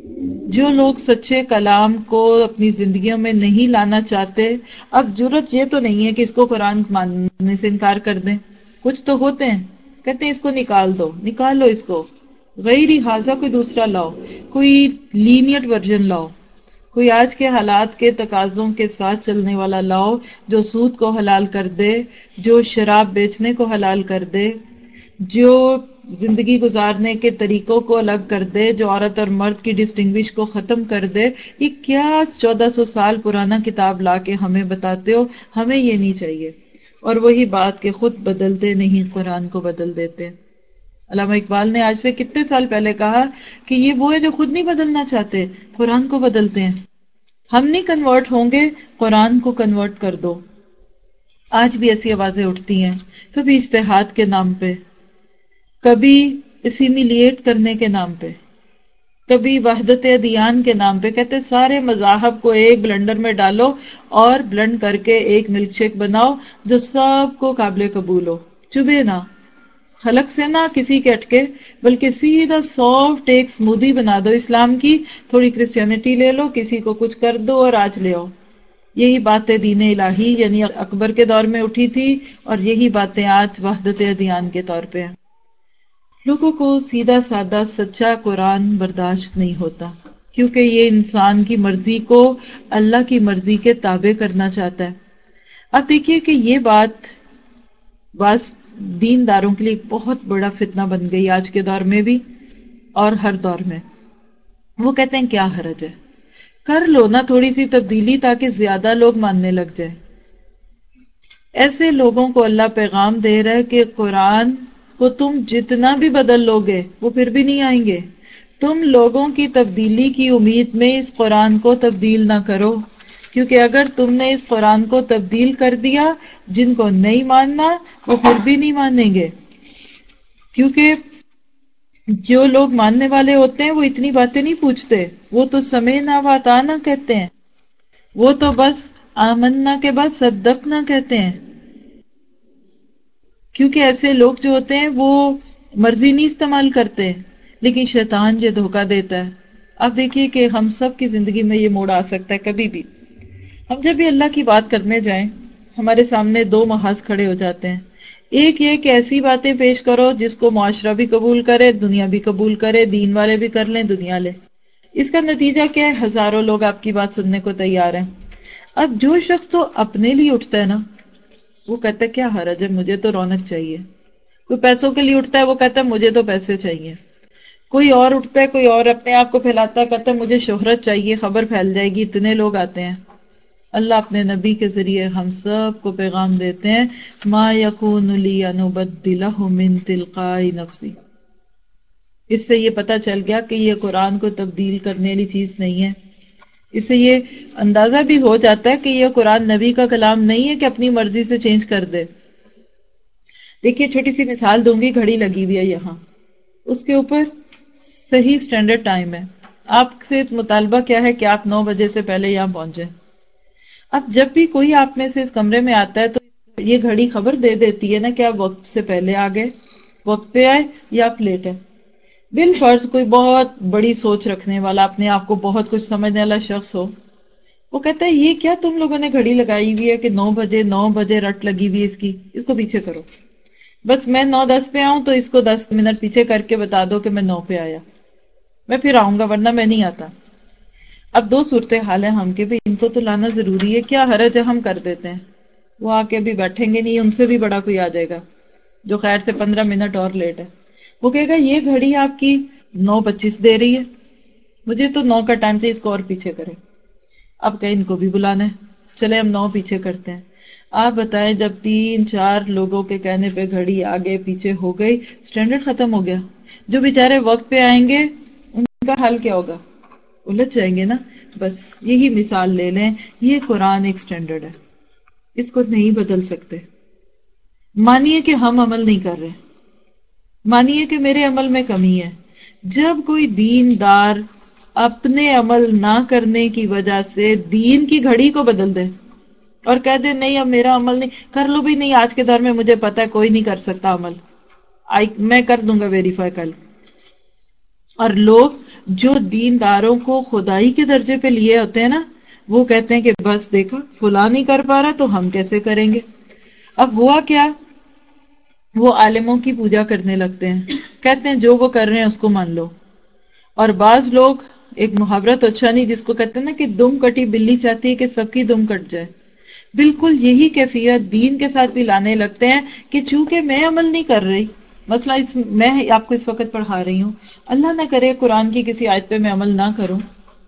جو لوگ سچے کلام کو اپنی زندگیوں میں نہیں لانا چاہتے، اب ضرورت یہ تو نہیں ہے کہ اس کو قرآن ماننے سے انکار کر دیں، کچھ تو ہوتے ہیں کہتے ہیں اس کو نکال دو، نکال لو اس کو، غیر حاضہ کوئی دوسرا لاؤ، کوئی لینیٹ ورژن لاؤ، کوئی آج کے حالات کے تقاضوں کے ساتھ چلنے والا لاؤ جو سود کو حلال کر دے، جو شراب بیچنے کو حلال کر دے، جو زندگی گزارنے کے طریقوں کو الگ کر دے، جو عورت اور مرد کی ڈسٹنگوش کو ختم کر دے۔ یہ کیا چودہ سو سال پرانا کتاب لا کے ہمیں بتاتے ہو؟ ہمیں یہ نہیں چاہیے۔ اور وہی بات کہ خود بدلتے نہیں، قرآن کو بدل دیتے۔ علامہ اقبال نے آج سے کتنے سال پہلے کہا کہ یہ وہ ہے جو خود نہیں بدلنا چاہتے، قرآن کو بدلتے ہیں۔ ہم نہیں کنورٹ ہوں گے، قرآن کو کنورٹ کر دو۔ آج بھی ایسی آوازیں اٹھتی ہیں، کبھی اجتہاد کے نام پہ، کبھی اسیمیلیٹ کرنے کے نام پہ، کبھی وحدت ادیان کے نام پہ، کہتے سارے مذاہب کو ایک بلنڈر میں ڈالو اور بلنڈ کر کے ایک ملک شیک بناؤ جو سب کو قابل قبول ہو، چبھے نہ، خلق سے نہ کسی کے اٹکے، بلکہ سیدھا سافٹ ایک سمودی بنا دو اسلام کی، تھوڑی کرسچینٹی لے لو، کسی کو کچھ کر دو اور آج لے آؤ۔ یہی باتیں دین الہی یعنی اکبر کے دور میں اٹھی تھی، اور یہی باتیں آج وحدت ادیان کے طور پہ ہیں۔ لوگوں کو سیدھا سادہ سچا قرآن برداشت نہیں ہوتا، کیونکہ یہ انسان کی مرضی کو اللہ کی مرضی کے تابع کرنا چاہتا ہے۔ اب دیکھیے کہ یہ بات بعض دین داروں کے لیے ایک بہت بڑا فتنہ بن گئی آج کے دور میں بھی اور ہر دور میں۔ وہ کہتے ہیں کیا حرج ہے، کر لو نا تھوڑی سی تبدیلی تاکہ زیادہ لوگ ماننے لگ جائیں۔ ایسے لوگوں کو اللہ پیغام دے رہا ہے کہ قرآن کو تم جتنا بھی بدل لو گے وہ پھر بھی نہیں آئیں گے۔ تم لوگوں کی تبدیلی کی امید میں اس قرآن کو تبدیل نہ کرو، کیونکہ اگر تم نے اس قرآن کو تبدیل کر دیا، جن کو نہیں ماننا وہ پھر بھی نہیں مانیں گے، کیونکہ جو لوگ ماننے والے ہوتے ہیں وہ اتنی باتیں نہیں پوچھتے، وہ تو سمعنا وأطعنا کہتے ہیں، وہ تو بس آمنا کے بعد صدقنا کہتے ہیں، کیونکہ ایسے لوگ جو ہوتے ہیں وہ مرضی نہیں استعمال کرتے، لیکن شیطان یہ دھوکہ دیتا ہے۔ اب دیکھیے کہ ہم سب کی زندگی میں یہ موڑ آ سکتا ہے کبھی بھی۔ ہم جب بھی اللہ کی بات کرنے جائیں، ہمارے سامنے دو محاذ کھڑے ہو جاتے ہیں۔ ایک یہ کہ ایسی باتیں پیش کرو جس کو معاشرہ بھی قبول کرے، دنیا بھی قبول کرے، دین والے بھی کر لیں، دنیا لے۔ اس کا نتیجہ کیا ہے؟ ہزاروں لوگ آپ کی بات سننے کو تیار ہیں۔ اب جو شخص تو اپنے لیے اٹھتا ہے نا، وہ کہتا ہے کیا حرج ہے، مجھے تو رونق چاہیے۔ کوئی پیسوں کے لیے اٹھتا ہے، وہ کہتا ہے مجھے تو پیسے چاہیے۔ کوئی اور اٹھتا ہے، کوئی اور اپنے آپ کو پھیلاتا ہے، کہتا ہے مجھے شہرت چاہیے، خبر پھیل جائے گی، اتنے لوگ آتے ہیں۔ اللہ اپنے نبی کے ذریعے ہم سب کو پیغام دیتے ہیں، ما یکون لی ان ابدلہ من تلقاء نفسی۔ اس سے یہ پتہ چل گیا کہ یہ قرآن کو تبدیل کرنے والی چیز نہیں ہے۔ اس سے یہ اندازہ بھی ہو جاتا ہے کہ یہ قرآن نبی کا کلام نہیں ہے کہ اپنی مرضی سے چینج کر دے۔ دیکھیے چھوٹی سی مثال دوں گی، گھڑی لگی ہوئی ہے یہاں، اس کے اوپر صحیح سٹینڈرڈ ٹائم ہے۔ آپ سے مطالبہ کیا ہے کہ آپ نو بجے سے پہلے یہاں پہنچیں۔ اب جب بھی کوئی آپ میں سے اس کمرے میں آتا ہے تو یہ گھڑی خبر دے دیتی ہے نا کہ آپ وقت سے پہلے آ گئے، وقت پہ آئے یا آپ لیٹ ہے۔ بالفرض کوئی بہت بڑی سوچ رکھنے والا، اپنے آپ کو بہت کچھ سمجھنے والا شخص ہو، وہ کہتا ہے یہ کیا تم لوگوں نے گھڑی لگائی ہوئی ہے کہ نو بجے نو بجے رٹ لگی ہوئی اس کی، اس کو پیچھے کرو۔ بس میں نو دس پہ آؤں تو اس کو دس منٹ پیچھے کر کے بتا دو کہ میں نو پہ آیا، میں پھر آؤں گا ورنہ میں نہیں آتا۔ اب دو صورتحال ہیں ہم کے بھی، ان کو تو لانا ضروری ہے، کیا حرج ہے ہم کر دیتے ہیں۔ وہ آ کے بھی بیٹھیں گے نہیں، ان سے بھی بڑا کوئی آ جائے گا جو خیر سے پندرہ منٹ اور لیٹ ہے، وہ کہے گا یہ گھڑی آپ کی نو پچیس دے رہی ہے، مجھے تو نو کا ٹائم چاہیے، اس کو اور پیچھے کرے۔ اب کہ ان کو بھی بلانا ہے، چلے ہم نو پیچھے کرتے ہیں۔ آپ بتائیں جب تین چار لوگوں کے کہنے پہ گھڑی آگے پیچھے ہو گئی، سٹینڈرڈ ختم ہو گیا۔ جو بیچارے وقت پہ آئیں گے ان کا حل کیا ہوگا؟ الجھ جائیں گے نا۔ بس یہی مثال لے لیں، یہ قرآن ایک سٹینڈرڈ ہے، اس کو نہیں بدل سکتے۔ مانیے کہ ہم عمل نہیں کر رہے، مانیے کہ میرے عمل میں کمی ہے۔ جب کوئی دین دار اپنے عمل نہ کرنے کی وجہ سے دین کی گھڑی کو بدل دے اور کہہ دے نہیں اب میرا عمل نہیں، کر لو بھی نہیں، آج کے دور میں مجھے پتا ہے کوئی نہیں کر سکتا عمل، میں کر دوں گا ویریفائی کل۔ اور لوگ جو دینداروں کو خدائی کے درجے پہ لیے ہوتے ہیں نا، وہ کہتے ہیں کہ بس دیکھا فلاں نہیں کر پا رہا تو ہم کیسے کریں گے. اب ہوا کیا، وہ عالموں کی پوجا کرنے لگتے ہیں، کہتے ہیں جو وہ کر رہے ہیں اس کو مان لو. اور بعض لوگ، ایک محاورت اچھا نہیں جس کو کہتے ہیں نا کہ دم کٹی بلی چاہتی ہے کہ سب کی دم کٹ جائے، بالکل یہی کیفیت دین کے ساتھ بھی لانے لگتے ہیں کہ چونکہ میں عمل نہیں کر رہی، مسئلہ اس میں آپ کو اس وقت پڑھا رہی ہوں، اللہ نہ کرے قرآن کی کسی آیت پہ میں عمل نہ کروں.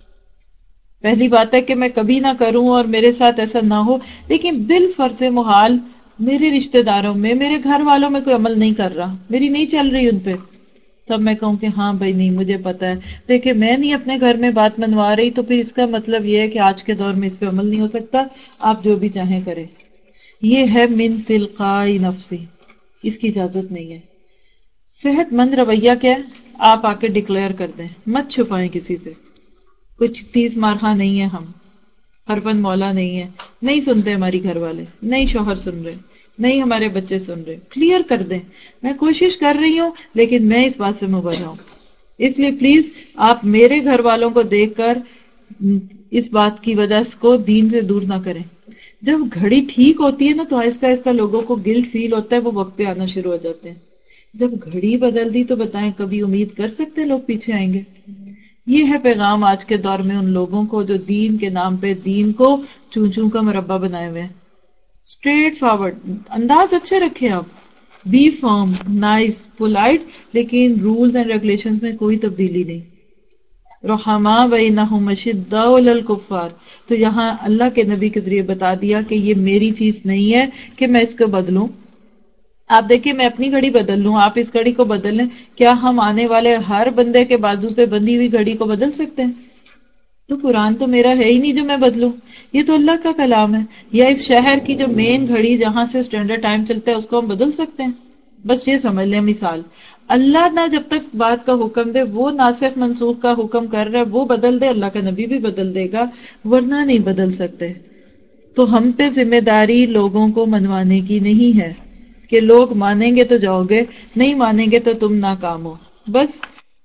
پہلی بات ہے کہ میں کبھی نہ کروں اور میرے ساتھ ایسا نہ ہو، لیکن بالفرض محال میرے رشتہ داروں میں، میرے گھر والوں میں کوئی عمل نہیں کر رہا، میری نہیں چل رہی ان پہ، تب میں کہوں کہ ہاں بھائی نہیں مجھے پتا ہے، دیکھیں میں نہیں اپنے گھر میں بات منوا رہی تو پھر اس کا مطلب یہ ہے کہ آج کے دور میں اس پہ عمل نہیں ہو سکتا، آپ جو بھی چاہیں کریں. یہ ہے من تلقائی نفسی، اس کی اجازت نہیں ہے. صحت مند رویہ کیا ہے، آپ آ کے ڈکلیئر کر دیں، مت چھپائیں کسی سے. کچھ تیس مارخہ نہیں ہے، ہم ہرفن مولا نہیں ہے، نہیں سنتے ہماری گھر والے، نہیں شوہر سن رہے، نہیں ہمارے بچے سن رہے. کلیئر کر دیں میں کوشش کر رہی ہوں لیکن میں اس بات سے مبرا ہوں، اس لیے پلیز آپ میرے گھر والوں کو دیکھ کر اس بات کی وجہ کو دین سے دور نہ کریں. جب گھڑی ٹھیک ہوتی ہے نا تو آہستہ آہستہ لوگوں کو گلٹ فیل ہوتا ہے، وہ وقت پہ آنا شروع ہو جاتے ہیں. جب گھڑی بدل دی تو بتائیں کبھی امید کر سکتے لوگ پیچھے آئیں گے؟ یہ ہے پیغام آج کے دور میں ان لوگوں کو جو دین کے نام پہ دین کو چون چون کا مربع بنائے ہوئے ہیں. اسٹریٹ فارورڈ انداز اچھے رکھیں آپ، بی فرم، نائس، پولائٹ، لیکن رولز اینڈ ریگولیشنز میں کوئی تبدیلی نہیں. رحماء بینہم اشداء علی الکفار، تو یہاں اللہ کے نبی کے ذریعے بتا دیا کہ یہ میری چیز نہیں ہے کہ میں اس کو بدلوں. آپ دیکھیں میں اپنی گھڑی بدل لوں، آپ اس گھڑی کو بدل لیں، کیا ہم آنے والے ہر بندے کے بازو پہ بندھی ہوئی گھڑی کو بدل سکتے ہیں؟ تو قرآن تو میرا ہے ہی نہیں جو میں بدلوں، یہ تو اللہ کا کلام ہے. یا اس شہر کی جو مین گھڑی جہاں سے اسٹینڈرڈ ٹائم چلتا ہے اس کو ہم بدل سکتے ہیں؟ بس یہ سمجھ لیں مثال. اللہ نہ جب تک بات کا حکم دے، وہ ناسخ منسوخ کا حکم کر رہا ہے، وہ بدل دے، اللہ کا نبی بھی بدل دے گا، ورنہ نہیں بدل سکتے. تو ہم پہ ذمہ داری لوگوں کو منوانے کی نہیں ہے کہ لوگ مانیں گے تو جاؤ گے، نہیں مانیں گے تو تم ناکام ہو. بس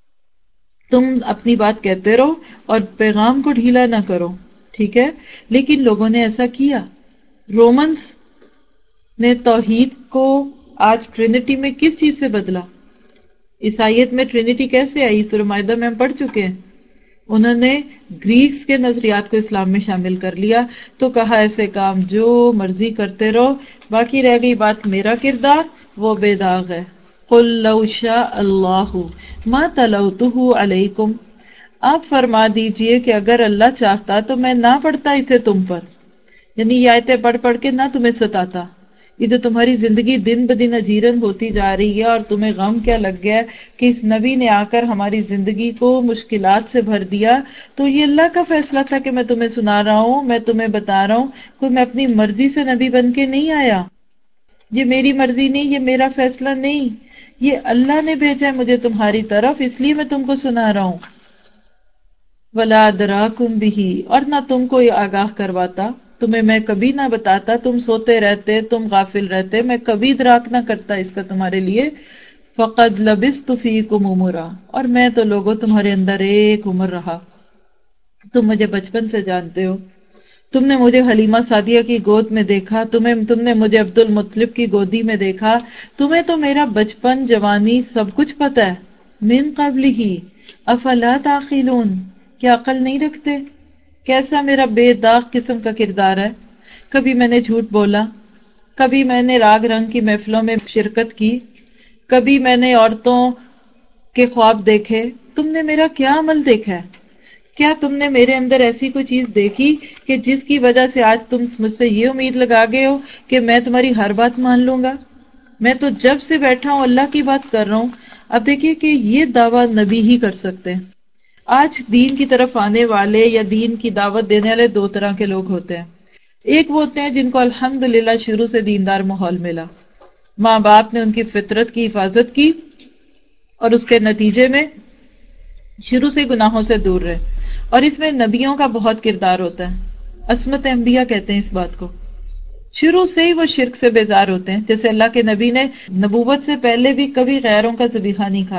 تم اپنی بات کہتے رہو اور پیغام کو ڈھیلا نہ کرو، ٹھیک ہے؟ لیکن لوگوں نے ایسا کیا. رومنز نے توحید کو آج ٹرینٹی میں کس چیز سے بدلا؟ عیسائیت میں ٹرینٹی کیسے آئی؟ سورہ مائدہ میں ہم پڑھ چکے ہیں. انہوں نے گریکس کے نظریات کو اسلام میں شامل کر لیا، تو کہا ایسے کام جو مرضی کرتے رہو، باقی رہ گئی بات میرا کردار، وہ بے داغ ہے. قل لو شاء اللہ ما تلوتہ علیکم، آپ فرما دیجئے کہ اگر اللہ چاہتا تو میں نہ پڑھتا اسے تم پر، یعنی یہ آیتیں پڑھ پڑھ کے نہ تمہیں ستاتا. یہ جو تمہاری زندگی دن بدن اجیرن ہوتی جا رہی ہے اور تمہیں غم کیا لگ گیا کہ اس نبی نے آ کر ہماری زندگی کو مشکلات سے بھر دیا، تو یہ اللہ کا فیصلہ تھا کہ میں تمہیں سنا رہا ہوں، میں تمہیں بتا رہا ہوں. کوئی میں اپنی مرضی سے نبی بن کے نہیں آیا، یہ میری مرضی نہیں، یہ میرا فیصلہ نہیں، یہ اللہ نے بھیجا ہے مجھے تمہاری طرف، اس لیے میں تم کو سنا رہا ہوں. وَلَا أَدْرَاكُمْ بِهِ، اور نہ تم کو یہ آگاہ کرواتا، تمہیں میں کبھی نہ بتاتا، تم سوتے رہتے، تم غافل رہتے، میں کبھی ادراک نہ کرتا اس کا تمہارے لیے. فَقَدْ لَبِثْتُ فِيكُمْ عُمُرًا، اور میں تو لوگوں تمہارے اندر ایک عمر رہا. تم مجھے بچپن سے جانتے ہو، تم نے مجھے حلیمہ سعدیہ کی گود میں دیکھا، تمہیں تم نے مجھے عبد المطلب کی گودی میں دیکھا، تمہیں تو میرا بچپن جوانی سب کچھ پتا ہے. من قبل ہی افلا تعقلون، کیا عقل نہیں رکھتے؟ کیسا میرا بے داغ قسم کا کردار ہے. کبھی میں نے جھوٹ بولا، کبھی میں نے راگ رنگ کی محفلوں میں شرکت کی، کبھی میں نے عورتوں کے خواب دیکھے. تم نے میرا کیا عمل دیکھا ہے؟ کیا تم نے میرے اندر ایسی کوئی چیز دیکھی کہ جس کی وجہ سے آج تم مجھ سے یہ امید لگا گئے ہو کہ میں تمہاری ہر بات مان لوں گا؟ میں تو جب سے بیٹھا ہوں اللہ کی بات کر رہا ہوں. اب دیکھیے کہ یہ دعویٰ نبی ہی کر سکتے ہیں. آج دین کی طرف آنے والے یا دین کی دعوت دینے والے دو طرح کے لوگ ہوتے ہیں. ایک وہ ہوتے ہیں جن کو الحمدللہ شروع سے دیندار ماحول ملا، ماں باپ نے ان کی فطرت کی حفاظت کی اور اس کے نتیجے میں شروع سے گناہوں سے دور رہے. اور اس میں نبیوں کا بہت کردار ہوتا ہے، عصمت انبیاء کہتے ہیں اس بات کو. شروع سے ہی وہ شرک سے بیزار ہوتے ہیں. جیسے اللہ کے نبی نے نبوت سے پہلے بھی کبھی غیروں کا ذبیحہ نہیں کھایا،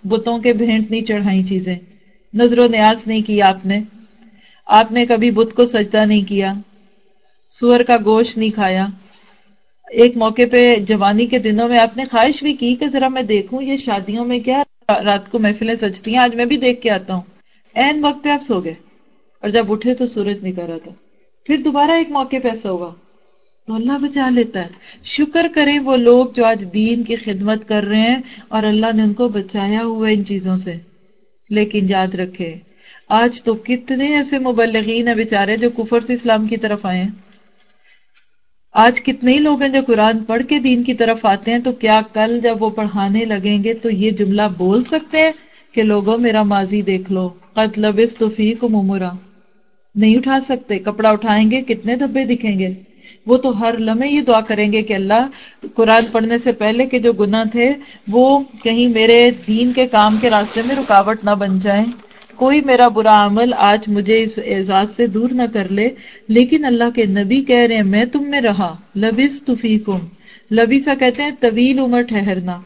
بتوں کے بھینٹ نہیں چڑھائی چیزیں، نظر و نیاز نہیں کی آپ نے آپ نے کبھی بت کو سجدہ نہیں کیا، سور کا گوشت نہیں کھایا. ایک موقع پہ جوانی کے دنوں میں آپ نے خواہش بھی کی کہ ذرا میں دیکھوں یہ شادیوں میں کیا رات کو محفلیں سجتی ہیں، آج میں بھی دیکھ کے آتا ہوں. عین وقت پہ آپ سو گئے اور جب اٹھے تو سورج نکل رہا تھا. پھر دوبارہ ایک موقع پہ ایسا ہوا تو اللہ بچا لیتا ہے. شکر کریں وہ لوگ جو آج دین کی خدمت کر رہے ہیں اور اللہ نے ان کو بچایا ہوا ان چیزوں سے. لیکن یاد رکھے آج تو کتنے ایسے مبلغین ہیں بیچارے جو کفر سے اسلام کی طرف آئے ہیں. آج کتنے ہی لوگ ہیں جو قرآن پڑھ کے دین کی طرف آتے ہیں، تو کیا کل جب وہ پڑھانے لگیں گے تو یہ جملہ بول سکتے ہیں کہ لوگوں میرا ماضی دیکھ لو، قد لبثت فیکم عمرا؟ نہیں اٹھا سکتے. کپڑا اٹھائیں گے کتنے دھبے دکھیں گے. وہ تو ہر لمحے یہ دعا کریں گے کہ اللہ قرآن پڑھنے سے پہلے کے جو گناہ تھے وہ کہیں میرے دین کے کام کے راستے میں رکاوٹ نہ بن جائیں، کوئی میرا برا عمل آج مجھے اس اعزاز سے دور نہ کر لے. لیکن اللہ کے نبی کہہ رہے ہیں میں تم میں رہا، لبثت فیکم. لبثا کہتے ہیں طویل عمر ٹھہرنا،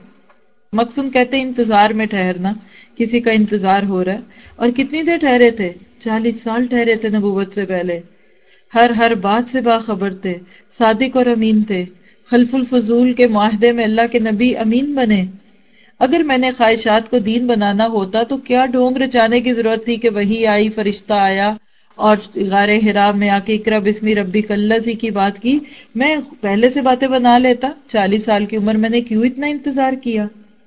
مقصود کہتے ہیں انتظار میں ٹھہرنا، کسی کا انتظار ہو رہا ہے. اور کتنی دیر ٹھہرے تھے؟ چالیس سال ٹھہرے تھے نبوت سے پہلے. ہر ہر بات سے باخبر تھے، صادق اور امین تھے. خلف الفضول کے معاہدے میں اللہ کے نبی امین بنے. اگر میں نے خواہشات کو دین بنانا ہوتا تو کیا ڈھونگ رچانے کی ضرورت تھی کہ وہی آئی، فرشتہ آیا اور غار حرا میں آ کے اقرا بسمی ربک الذی کی بات کی. میں پہلے سے باتیں بنا لیتا. چالیس سال کی عمر میں نے کیوں اتنا انتظار کیا؟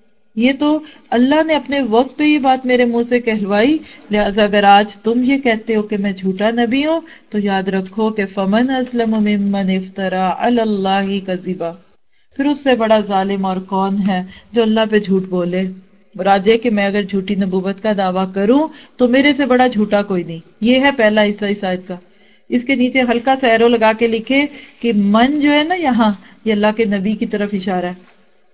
یہ تو اللہ نے اپنے وقت پہ یہ بات میرے منہ سے کہلوائی. لہٰذا اگر آج تم یہ کہتے ہو کہ میں جھوٹا نبی ہوں تو یاد رکھو کہ فمن اسلم ممن افترا علی اللہ کذبا، پھر اس سے بڑا ظالم اور کون ہے جو اللہ پہ جھوٹ بولے. مراد یہ کہ میں اگر جھوٹی نبوت کا دعویٰ کروں تو میرے سے بڑا جھوٹا کوئی نہیں. یہ ہے پہلا حصہ اس آیت کا. اس کے نیچے ہلکا سا ایرو لگا کے لکھے کہ من جو ہے نا یہاں یہ اللہ کے نبی کی طرف اشارہ ہے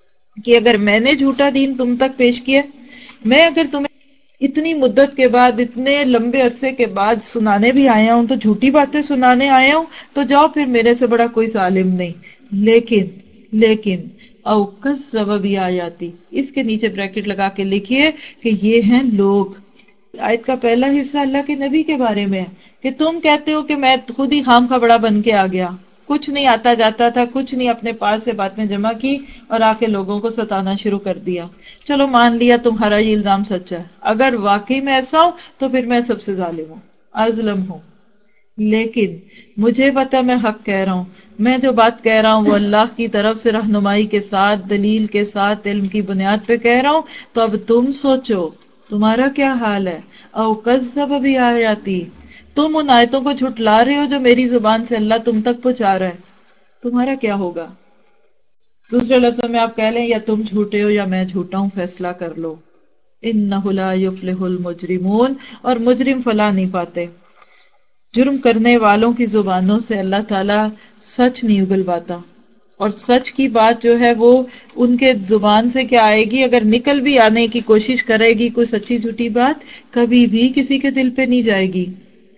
کہ اگر میں نے جھوٹا دین تم تک پیش کیا، میں اگر تمہیں اتنی مدت کے بعد اتنے لمبے عرصے کے بعد سنانے بھی آیا ہوں تو جھوٹی باتیں سنانے آیا ہوں تو جاؤ پھر میرے سے بڑا کوئی ظالم نہیں. لیکن لیکن او کذب بآیاتی، اس کے نیچے بریکٹ لگا کے لکھیے کہ یہ ہیں لوگ. آیت کا پہلا حصہ اللہ کے نبی کے بارے میں ہے کہ تم کہتے ہو کہ میں خود ہی خام خبرہ بن کے آ گیا، کچھ نہیں آتا جاتا تھا، کچھ نہیں اپنے پاس سے باتیں جمع کی اور آ کے لوگوں کو ستانا شروع کر دیا. چلو مان لیا تمہارا یہ الزام سچا ہے. اگر واقعی میں ایسا ہوں تو پھر میں سب سے ظالم ہوں، اظلم ہوں. لیکن مجھے پتا میں حق کہہ رہا ہوں. میں جو بات کہہ رہا ہوں وہ اللہ کی طرف سے رہنمائی کے ساتھ، دلیل کے ساتھ، علم کی بنیاد پہ کہہ رہا ہوں. تو اب تم سوچو تمہارا کیا حال ہے. او کذب بآیاتی، تم ان آیتوں کو جھٹلا رہے ہو جو میری زبان سے اللہ تم تک پہنچا رہا ہے. تمہارا کیا ہوگا؟ دوسرے لفظوں میں آپ کہہ لیں یا تم جھوٹے ہو یا میں جھوٹا ہوں، فیصلہ کر لو. انہ لا یفلح المجرمون، اور مجرم فلاح نہیں پاتے. جرم کرنے والوں کی زبانوں سے اللہ تعالیٰ سچ نہیں اگلواتا، اور سچ کی بات جو ہے وہ ان کے زبان سے کیا آئے گی، اگر نکل بھی آنے کی کوشش کرے گی کوئی سچی جھوٹی بات، کبھی بھی کسی کے دل پہ نہیں جائے گی.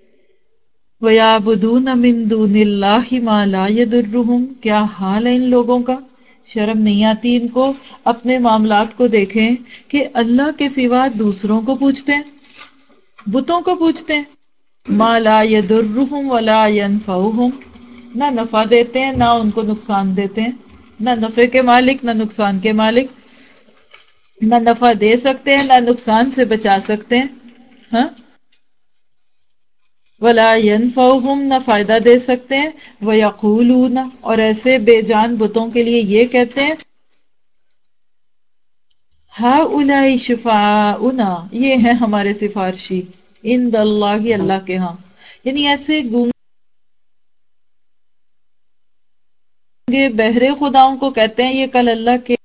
وَيَعْبُدُونَ مِن دُونِ اللَّهِ مَا لَا يَضُرُّهُمْ، کیا حال ہے ان لوگوں کا. شرم نہیں آتی ان کو؟ اپنے معاملات کو دیکھیں کہ اللہ کے سوا دوسروں کو پوچھتے ہیں، بتوں کو پوچھتے ہیں. مَا لَا يَضُرُّهُمْ وَلَا يَنْفَعُهُمْ، نہ نفع دیتے ہیں نہ ان کو نقصان دیتے ہیں، نہ نفع کے مالک نہ نقصان کے مالک، نہ نفع دے سکتے ہیں نہ نقصان سے بچا سکتے ہیں. ہاں، ولا ينفعهم، نہ فائدہ دے سکتے ہیں. وَيَقُولُونَ، اور ایسے بے جان بتوں کے لیے یہ کہتے ہیں هَؤُلَاءِ شُفَعَاؤُنَا، یہ ہیں ہمارے سفارشی، عند اللہ، اللہ کے ہاں. یعنی ایسے گونگے بہرے خداؤں کو کہتے ہیں یہ کل اللہ کے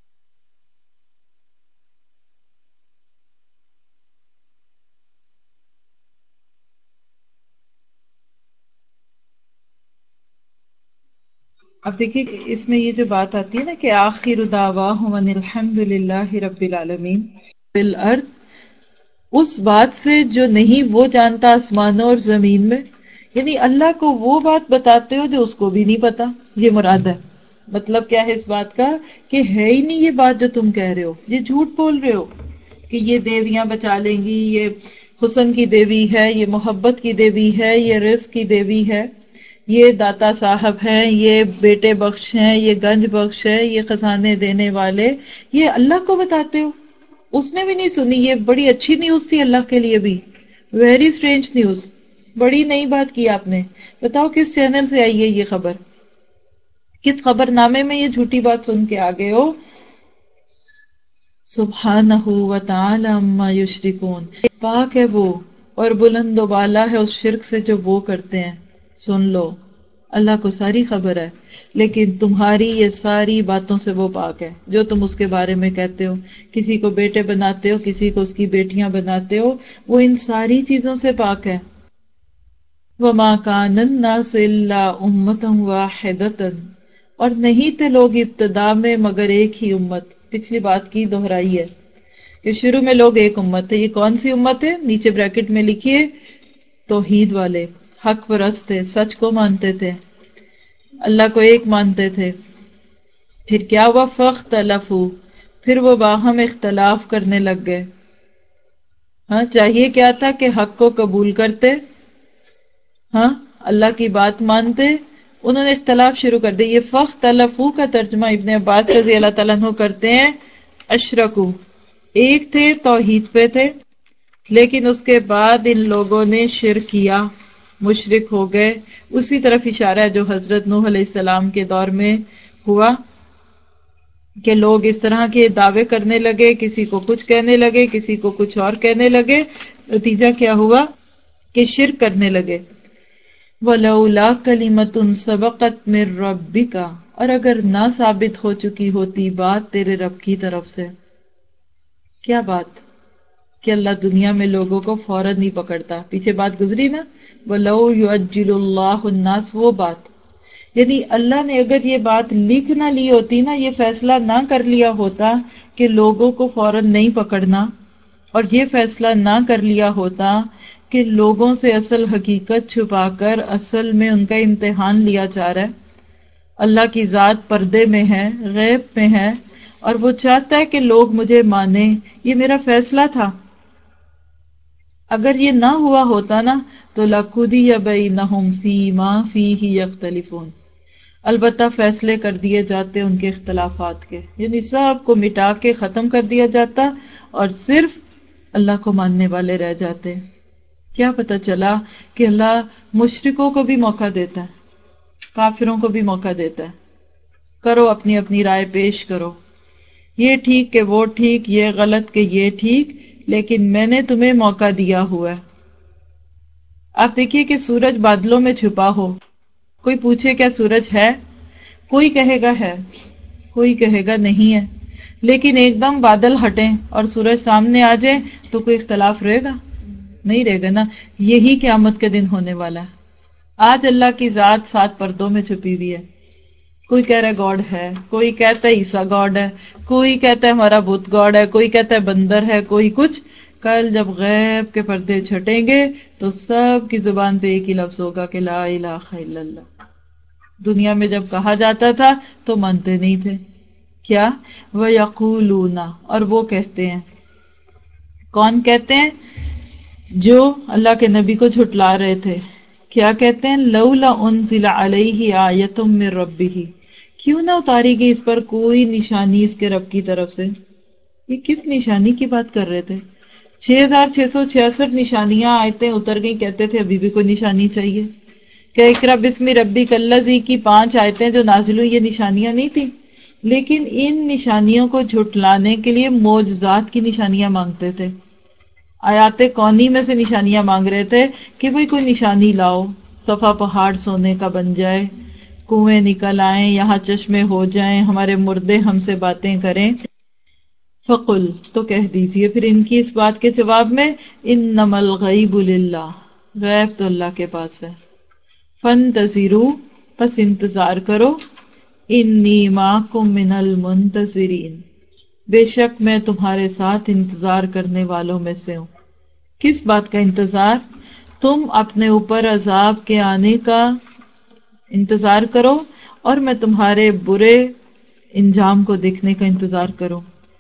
اب دیکھیے اس میں یہ جو بات آتی ہے نا کہ آخر دعواہم ان الحمد للہ رب العالمین بالارض، اس بات سے جو نہیں وہ جانتا آسمانوں اور زمین میں، یعنی اللہ کو وہ بات بتاتے ہو جو اس کو بھی نہیں پتا. یہ مراد ہے. مطلب کیا ہے اس بات کا کہ ہے ہی نہیں یہ بات جو تم کہہ رہے ہو، یہ جھوٹ بول رہے ہو کہ یہ دیویاں بچا لیں گی، یہ حسن کی دیوی ہے، یہ محبت کی دیوی ہے، یہ رزق کی دیوی ہے، یہ داتا صاحب ہیں، یہ بیٹے بخش ہیں، یہ گنج بخش ہے، یہ خزانے دینے والے، یہ اللہ کو بتاتے ہو؟ اس نے بھی نہیں سنی. یہ بڑی اچھی نیوز تھی اللہ کے لیے بھی، ویری اسٹرینج نیوز. بڑی نئی بات کی آپ نے. بتاؤ کس چینل سے آئی ہے یہ خبر؟ کس خبر نامے میں یہ جھوٹی بات سن کے آگے ہو؟ سبحانہ و تعالی عما یشرکون، پاک ہے وہ اور بلند و بالا ہے اس شرک سے جو وہ کرتے ہیں. سن لو، اللہ کو ساری خبر ہے، لیکن تمہاری یہ ساری باتوں سے وہ پاک ہے جو تم اس کے بارے میں کہتے ہو. کسی کو بیٹے بناتے ہو، کسی کو اس کی بیٹیاں بناتے ہو، وہ ان ساری چیزوں سے پاک ہے. وَمَا كَانَ النَّاسُ إِلَّا أُمَّةً وَاحِدَةً، اور نہیں تھے لوگ ابتدا میں مگر ایک ہی امت. پچھلی بات کی دہرائی ہے کہ شروع میں لوگ ایک امت تھے. یہ کون سی امت ہے؟ نیچے بریکٹ میں لکھیے، توحید والے، حق پرست تھے، سچ کو مانتے تھے، اللہ کو ایک مانتے تھے. پھر کیا ہوا؟ فاختلفوا، پھر وہ باہم اختلاف کرنے لگ گئے. ہاں، چاہیے کیا تھا کہ حق کو قبول کرتے، ہاں اللہ کی بات مانتے، انہوں نے اختلاف شروع کر دی. یہ فاختلفوا کا ترجمہ ابن عباس رضی اللہ تعالیٰ عنہ کرتے ہیں اشرکو، ایک تھے، توحید پہ تھے، لیکن اس کے بعد ان لوگوں نے شرک کیا، مشرک ہو گئے. اسی طرف اشارہ ہے جو حضرت نوح علیہ السلام کے دور میں ہوا کہ لوگ اس طرح کے دعوے کرنے لگے، کسی کو کچھ کہنے لگے، کسی کو کچھ اور کہنے لگے. نتیجہ کیا ہوا کہ شرک کرنے لگے. وَلَوْلَا كَلِمَةٌ سَبَقَتْ مِن رَبِّكَ، اور اگر نہ ثابت ہو چکی ہوتی بات تیرے رب کی طرف سے. کیا بات؟ کہ اللہ دنیا میں لوگوں کو فوراً نہیں پکڑتا. پیچھے بات گزری نا، وَلَوْ يُعَجِّلُ اللَّهُ النَّاسَ، وہ بات. یعنی اللہ نے اگر یہ بات لکھ نہ لی ہوتی نا، یہ فیصلہ نہ کر لیا ہوتا کہ لوگوں کو فوراً نہیں پکڑنا، اور یہ فیصلہ نہ کر لیا ہوتا کہ لوگوں سے اصل حقیقت چھپا کر اصل میں ان کا امتحان لیا جا رہا ہے. اللہ کی ذات پردے میں ہے، غیب میں ہے، اور وہ چاہتا ہے کہ لوگ مجھے مانیں. یہ میرا فیصلہ تھا. اگر یہ نہ ہوا ہوتا نا تو لَقُضِیَ بَیْنَہُمْ فِیمَا فِیہ یختلفون، البتہ فیصلے کر دیے جاتے ان کے اختلافات کے، یعنی سب کو مٹا کے ختم کر دیا جاتا اور صرف اللہ کو ماننے والے رہ جاتے. کیا پتہ چلا کہ اللہ مشرکوں کو بھی موقع دیتا ہے، کافروں کو بھی موقع دیتا ہے. کرو اپنی اپنی رائے پیش کرو، یہ ٹھیک کہ وہ ٹھیک، یہ غلط کہ یہ ٹھیک، لیکن میں نے تمہیں موقع دیا ہوا ہے. آپ دیکھیے کہ سورج بادلوں میں چھپا ہو، کوئی پوچھے کیا سورج ہے؟ کوئی کہے گا ہے، کوئی کہے گا نہیں ہے. لیکن ایک دم بادل ہٹیں اور سورج سامنے آ جائے تو کوئی اختلاف رہے گا؟ نہیں رہے گا نا. یہی قیامت کے دن ہونے والا ہے. آج اللہ کی ذات سات پردوں میں چھپی ہوئی ہے. کوئی کہہ رہا ہے گاڈ ہے، کوئی کہتا ہے عیسیٰ گاڈ ہے، کوئی کہتا ہے ہمارا بت گاڈ ہے، کوئی کہتا ہے بندر ہے، کوئی کچھ. کل جب غیب کے پردے چھٹیں گے تو سب کی زبان پہ ایک ہی لفظ ہوگا کہ لا الہ الا اللہ. دنیا میں جب کہا جاتا تھا تو مانتے نہیں تھے. کیا؟ وَيَقُولُونَ، اور وہ کہتے ہیں. کون کہتے ہیں؟ جو اللہ کے نبی کو جھٹلا رہے تھے. کیا کہتے ہیں؟ لولا انزل علیہ آیۃ من ربہ، کیوں نہ اتاری گئی اس پر کوئی نشانی اس کے رب کی طرف سے. یہ کس نشانی کی بات کر رہے تھے؟ چھ ہزار چھ سو چھیاسٹھ نشانیاں آیتیں اتر گئی، کہتے تھے ابھی بھی کوئی نشانی چاہیے. کہ اقرا بسم ربک الذی کی پانچ آیتیں جو نازل ہوئی یہ نشانیاں نہیں تھی، لیکن ان نشانیوں کو جھٹلانے کے لیے معجزات کی نشانیاں مانگتے تھے. آیات کونی میں سے نشانیاں مانگ رہے تھے کہ بھئی کوئی نشانی لاؤ، صفا پہاڑ سونے کا بن جائے، کنویں نکل آئیں، یہاں چشمے ہو جائیں، ہمارے مردے ہم سے باتیں کریں. فقل، تو کہہ دیجئے پھر ان کی اس بات کے جواب میں، انما الغیب للہ، غیب تو اللہ کے پاس ہے. فانتظروا، پس انتظار کرو، انی معکم من المنتظرین، بے شک میں تمہارے ساتھ انتظار کرنے والوں میں سے ہوں. کس بات کا انتظار؟ تم اپنے اوپر عذاب کے آنے کا انتظار کرو اور میں تمہارے برے انجام کو دیکھنے کا انتظار کروں.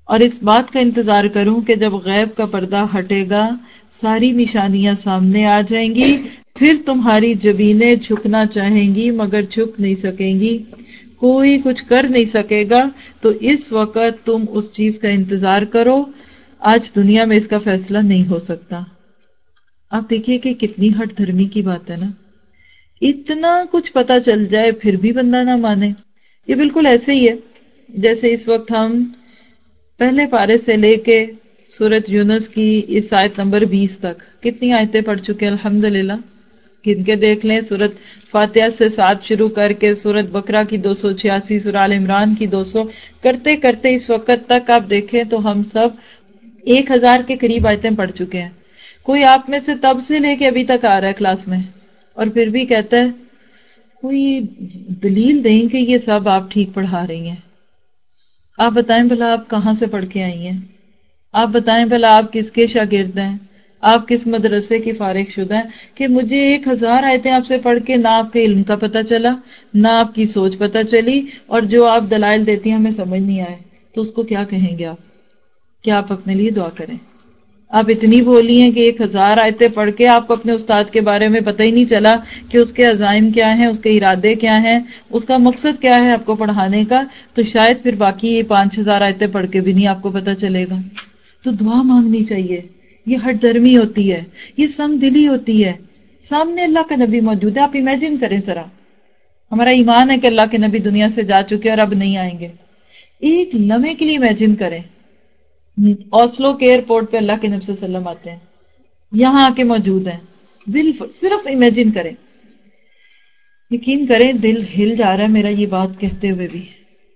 اور اس بات کا انتظار کروں کہ جب غیب کا پردہ ہٹے گا ساری نشانیاں سامنے آ جائیں گی، پھر تمہاری جبینیں جھکنا چاہیں گی مگر جھک نہیں سکیں گی، کوئی کچھ کر نہیں سکے گا، تو اس وقت تم اس چیز کا انتظار کرو، آج دنیا میں اس کا فیصلہ نہیں ہو سکتا۔ آپ دیکھیے کہ کتنی ہٹ دھرمی کی بات ہے نا، اتنا کچھ پتا چل جائے پھر بھی بندہ نہ مانے۔ یہ بالکل ایسے ہی ہے جیسے اس وقت ہم پہلے پارے سے لے کے سورۃ یونس کی اس آیت نمبر بیس تک کتنی آیتیں پڑھ چکے الحمدللہ، گن کے دیکھ لیں۔ سورۃ فاتحہ سے سات شروع کر کے سورۃ بقرہ کی دو سو چھیاسی، سورہ آل عمران کی دو سو، کرتے کرتے اس وقت تک آپ دیکھیں تو ہم سب ایک ہزار کے قریب آیتیں پڑھ چکے ہیں۔ کوئی آپ میں سے تب سے لے کے ابھی تک آ رہا ہے کلاس میں اور پھر بھی کہتا ہے کوئی دلیل دیں کہ یہ سب آپ ٹھیک پڑھا رہی ہیں۔ آپ بتائیں بھلا آپ کہاں سے پڑھ کے آئی ہیں؟ آپ بتائیں بھلا آپ کس کے شاگرد ہیں؟ آپ کس مدرسے کی فارغ شدہ ہیں کہ مجھے ایک ہزار آیتیں آپ سے پڑھ کے نہ آپ کے علم کا پتہ چلا، نہ آپ کی سوچ پتہ چلی، اور جو آپ دلائل دیتی ہیں ہمیں سمجھ نہیں آئے، تو اس کو کیا کہیں گے آپ؟ کیا آپ اپنے لیے دعا کریں؟ آپ اتنی بولی ہیں کہ ایک ہزار آیتیں پڑھ کے آپ کو اپنے استاد کے بارے میں پتہ ہی نہیں چلا کہ اس کے عزائم کیا ہیں، اس کے ارادے کیا ہیں، اس کا مقصد کیا ہے آپ کو پڑھانے کا، تو شاید پھر باقی یہ پانچ ہزار آیتیں پڑھ کے بھی نہیں آپ کو پتہ چلے گا۔ تو دعا مانگنی چاہیے، یہ ہٹ درمی ہوتی ہے، یہ سنگ دلی ہوتی ہے۔ سامنے اللہ کا نبی موجود ہے، آپ امیجن کریں ذرا، ہمارا ایمان ہے کہ اللہ کے نبی دنیا سے جا چکے اور اب نہیں آئیں گے، ایک لمحے کے لیے امیجن کریں اوسلو کے ایئرپورٹ پہ اللہ کے نبی صلی اللہ علیہ وسلم آتے ہیں، یہاں آ کے موجود ہیں، بالکل صرف امیجن کریں، یقین کریں دل ہل جا رہا ہے میرا یہ بات کہتے ہوئے بھی۔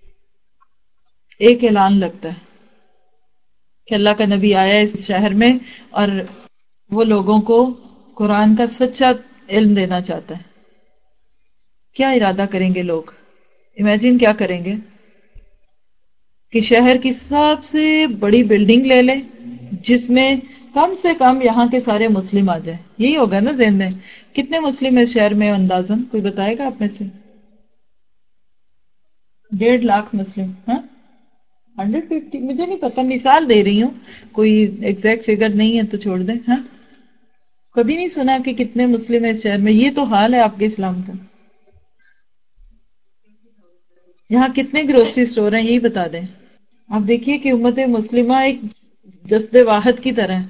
ایک اعلان لگتا ہے کہ اللہ کا نبی آیا اس شہر میں اور وہ لوگوں کو قرآن کا سچا علم دینا چاہتا ہے۔ کیا ارادہ کریں گے لوگ؟ امیجن کیا کریں گے کہ شہر کی سب سے بڑی بلڈنگ لے لیں جس میں کم سے کم یہاں کے سارے مسلم آ جائیں، یہی ہوگا نا ذہن میں؟ کتنے مسلم ہے شہر میں اندازاً کوئی بتائے گا آپ میں سے؟ ڈیڑھ لاکھ مسلم، ہاں ہنڈریڈ ففٹی، مجھے نہیں پتا، مثال دے رہی ہوں، کوئی ایگزیکٹ فگر نہیں ہے تو چھوڑ دیں۔ ہاں کبھی نہیں سنا کہ کتنے مسلم ہیں اس شہر میں؟ یہ تو حال ہے آپ کے اسلام کا۔ یہاں کتنے گروسری سٹور ہیں یہی بتا دیں۔ آپ دیکھیے کہ امت مسلمہ ایک جسد واحد کی طرح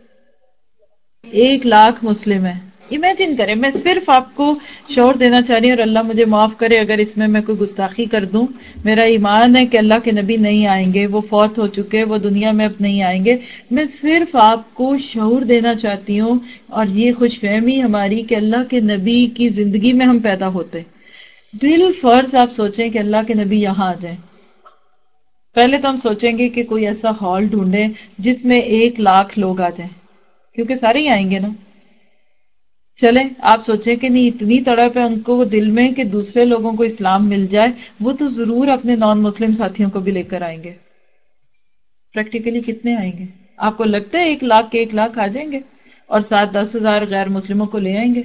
ایک لاکھ مسلم ہیں، امیجن کریں۔ میں صرف آپ کو شعور دینا چاہ رہی ہوں، اور اللہ مجھے معاف کرے اگر اس میں میں کوئی گستاخی کر دوں، میرا ایمان ہے کہ اللہ کے نبی نہیں آئیں گے، وہ فوت ہو چکے، وہ دنیا میں اب نہیں آئیں گے، میں صرف آپ کو شعور دینا چاہتی ہوں، اور یہ خوش فہمی ہماری کہ اللہ کے نبی کی زندگی میں ہم پیدا ہوتے، بال فرض آپ سوچیں کہ اللہ کے نبی یہاں آ جائیں، پہلے تو ہم سوچیں گے کہ کوئی ایسا ہال ڈھونڈیں جس میں ایک لاکھ لوگ آ جائیں، کیونکہ سارے ہی آئیں گے نا۔ چلیں آپ سوچیں کہ نہیں اتنی تڑپ ہے ان کو دل میں کہ دوسرے لوگوں کو اسلام مل جائے، وہ تو ضرور اپنے نان مسلم ساتھیوں کو بھی لے کر آئیں گے۔ پریکٹیکلی کتنے آئیں گے؟ آپ کو لگتا ہے ایک لاکھ کے ایک لاکھ آ جائیں گے اور ساتھ دس ہزار غیر مسلموں کو لے آئیں گے؟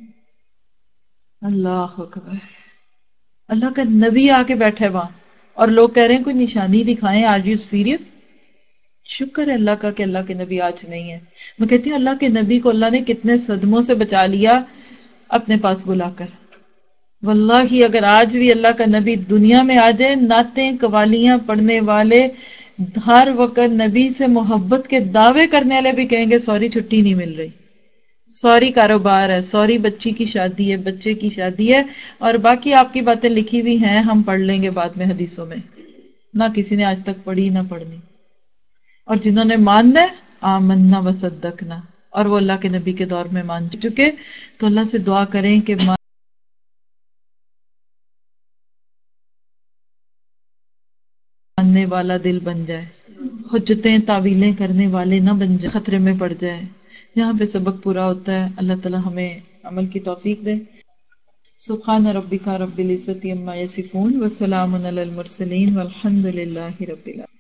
اللہ اکبر، اللہ کا نبی آ کے بیٹھے وہاں اور لوگ کہہ رہے ہیں کوئی نشانی دکھائیں، آر یو سیریس؟ شکر ہے اللہ کا کہ اللہ کے نبی آج نہیں ہے۔ میں کہتی ہوں اللہ کے نبی کو اللہ نے کتنے صدموں سے بچا لیا اپنے پاس بلا کر۔ واللہ اگر آج بھی اللہ کا نبی دنیا میں آ جائے، نعتیں قوالیاں پڑھنے والے ہر وقت نبی سے محبت کے دعوے کرنے والے بھی کہیں گے سوری چھٹی نہیں مل رہی، سوری کاروبار ہے، سوری بچی کی شادی ہے، بچے کی شادی ہے، اور باقی آپ کی باتیں لکھی ہوئی ہیں ہم پڑھ لیں گے بعد میں حدیثوں میں، نہ کسی نے آج تک پڑھی نہ پڑھنی۔ اور جنہوں نے ماننا ہے آمنا وصدقنا، اور وہ اللہ کے نبی کے دور میں مان چکے، تو اللہ سے دعا کریں کہ ماننے والا دل بن جائے، حجتیں تعویلیں کرنے والے نہ بن جائے، خطرے میں پڑ جائے۔ یہاں پہ سبق پورا ہوتا ہے، اللہ تعالی ہمیں عمل کی توفیق دے۔ سبحان ربک رب العزت عما یصفون وسلام علی المرسلین والحمد للہ رب العالمین۔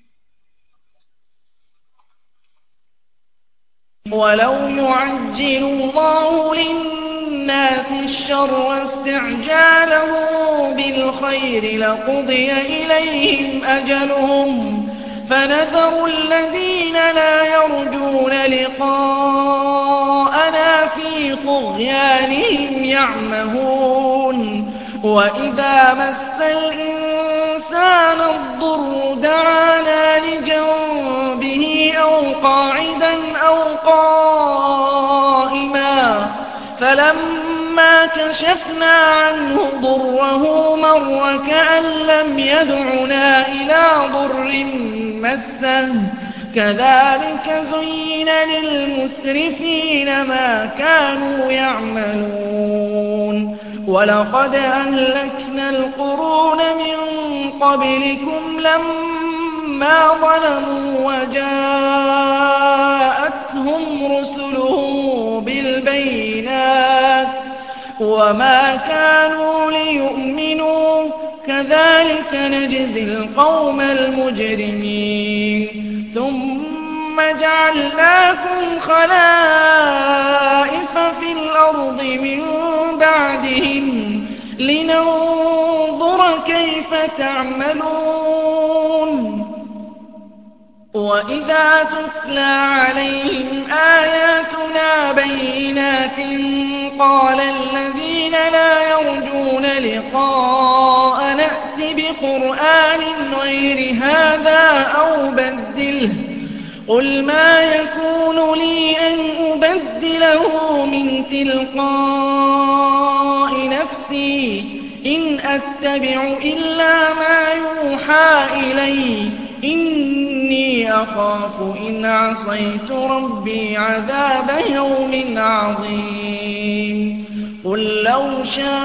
وَلَوْ يُعَجِّلُ اللَّهُ لِلنَّاسِ الشَّرَّ اسْتِعْجَالَهُم بِالْخَيْرِ لَقُضِيَ إِلَيْهِمْ أَجَلُهُمْ فنذر الذين لا يرجون لقاءنا في طغيانهم يعمهون وإذا مس الإنسان الضر دعانا لجنبه أو قاعدا أو قائما فلما كشفنا عنه ضره مر كأن لم يدعنا إلى ضر مسه كذلك زين للمسرفين ما كانوا يعملون ولقد أهلكنا القرون من قبلكم لما ظلموا وجاءتهم رسلهم بالبينات وما كانوا ليؤمنوا كذلك نجزي القوم المجرمين ثم جعلناكم خلائف في الأرض من بعدهم لننظر كيف تعملون وإذا تتلى عليهم آياتنا بينات قال الذين لا يرجون لقاء نأت بقرآن غير هذا أو بدله قل ما يكون لي أن أبدله من تلقاء نفسي إن أتبع إلا ما يوحى إلي إني أخاف إن عصيت ربي عذاب يوم عظيم قل لو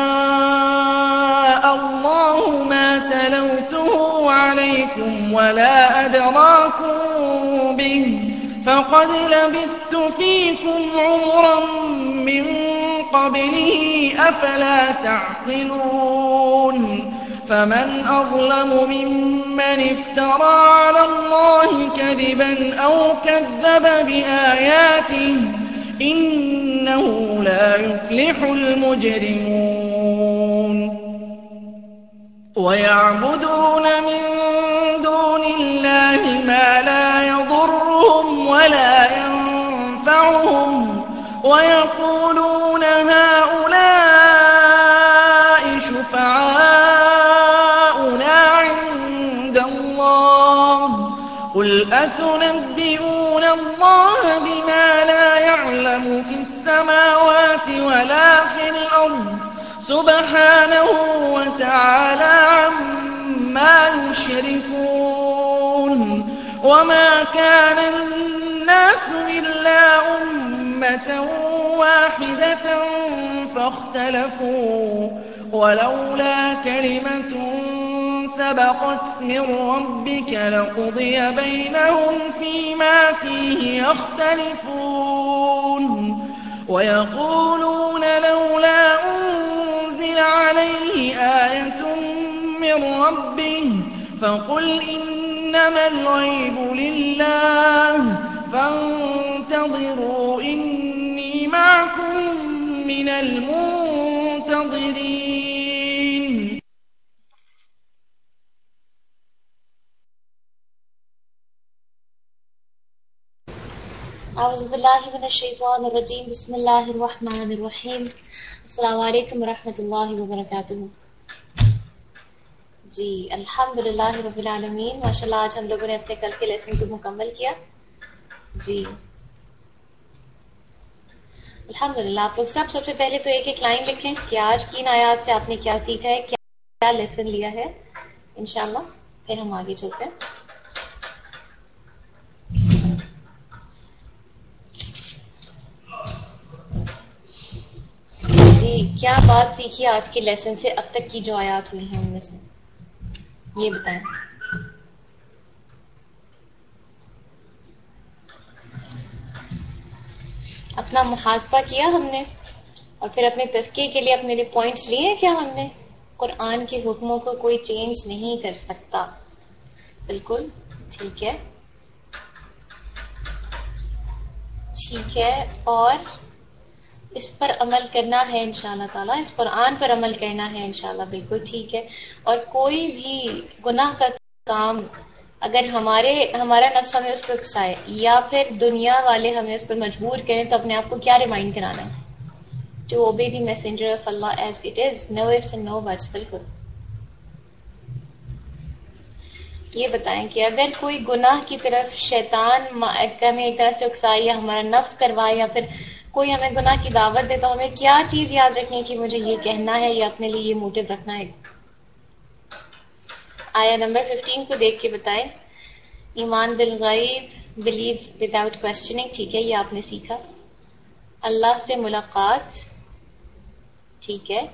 شاء الله ما تلوته عليكم ولا أدراكم به فقد لبثت فيكم عمرا من قبله أفلا تعقلون فمن أظلم ممن افترى على الله كذبا أو كذب بآياته إنه لا يفلح المجرمون ويعبدون من دون الله ما لا يضرهم ولا ينفعهم ويقولون هؤلاء شفعاؤنا عند الله قل أتنبئون الله بما لا يعلم في السماوات ولا في الأرض سبحانه وتعالى عما يشركون وما كان الناس إلا أمة واحدة فاختلفوا ولولا كلمة سبقت من ربك لقضي بينهم فيما فيه يختلفون ويقولون لولا أنزل عليه آية من ربه فقل إنما الغيب لله فانتظروا إني معكم من المنتظرين. أعوذ بالله من الشيطان الرجيم بسم الله الرحمن الرحيम अस्सलाम वालेकुम रहमतुल्लाहि व बरकातुहू। जी अल्हम्दुलिल्लाह रब्बिल आलमीन। माशाल्लाह आज हम लोगों ने अपने कल के लेसन को मुकम्मल किया। जी अल्हम्दुलिल्लाह। आप लोग सब सबसे पहले तो एक एक लाइन लिखें कि आज किन आयात से आपने क्या सीखा है, क्या, क्या लेसन लिया है इंशाल्लाह। फिर हम आगे चलते हैं। जी क्या बात सीखी आज के लेसन से, अब तक की जो आयात हुई हैं उनमें से, ये बताएं। अपना मुहासबा किया हमने और फिर अपने तज़किये के लिए अपने लिए पॉइंट्स लिए क्या हमने। कुरान के हुक्मों को कोई चेंज नहीं कर सकता, बिल्कुल ठीक है, ठीक है। और इस पर अमल करना है इंशाअल्लाह ताला, इस कुरान पर अमल करना है इंशाअल्लाह, बिल्कुल ठीक है। और कोई भी गुनाह का काम اگر ہمارے ہمارا نفس ہمیں اس پہ اکسائے یا پھر دنیا والے ہمیں اس پر مجبور کریں تو اپنے آپ کو کیا ریمائنڈ کرانا ہے؟ To obey the messenger of Allah as it is, no ifs and no buts. بالکل. یہ بتائیں کہ اگر کوئی گناہ کی طرف شیطان ہمیں ایک طرح سے اکسائے یا ہمارا نفس کروائے یا پھر کوئی ہمیں گناہ کی دعوت دے تو ہمیں کیا چیز یاد رکھنی ہے کہ مجھے یہ کہنا ہے یا اپنے لیے یہ موٹو رکھنا ہے؟ آیا نمبر ففٹین کو دیکھ کے بتائیں. ایمان بالغیب، بلیو وداؤٹ کوشچننگ. ٹھیک ہے، یہ آپ نے سیکھا. اللہ سے ملاقات، ٹھیک ہے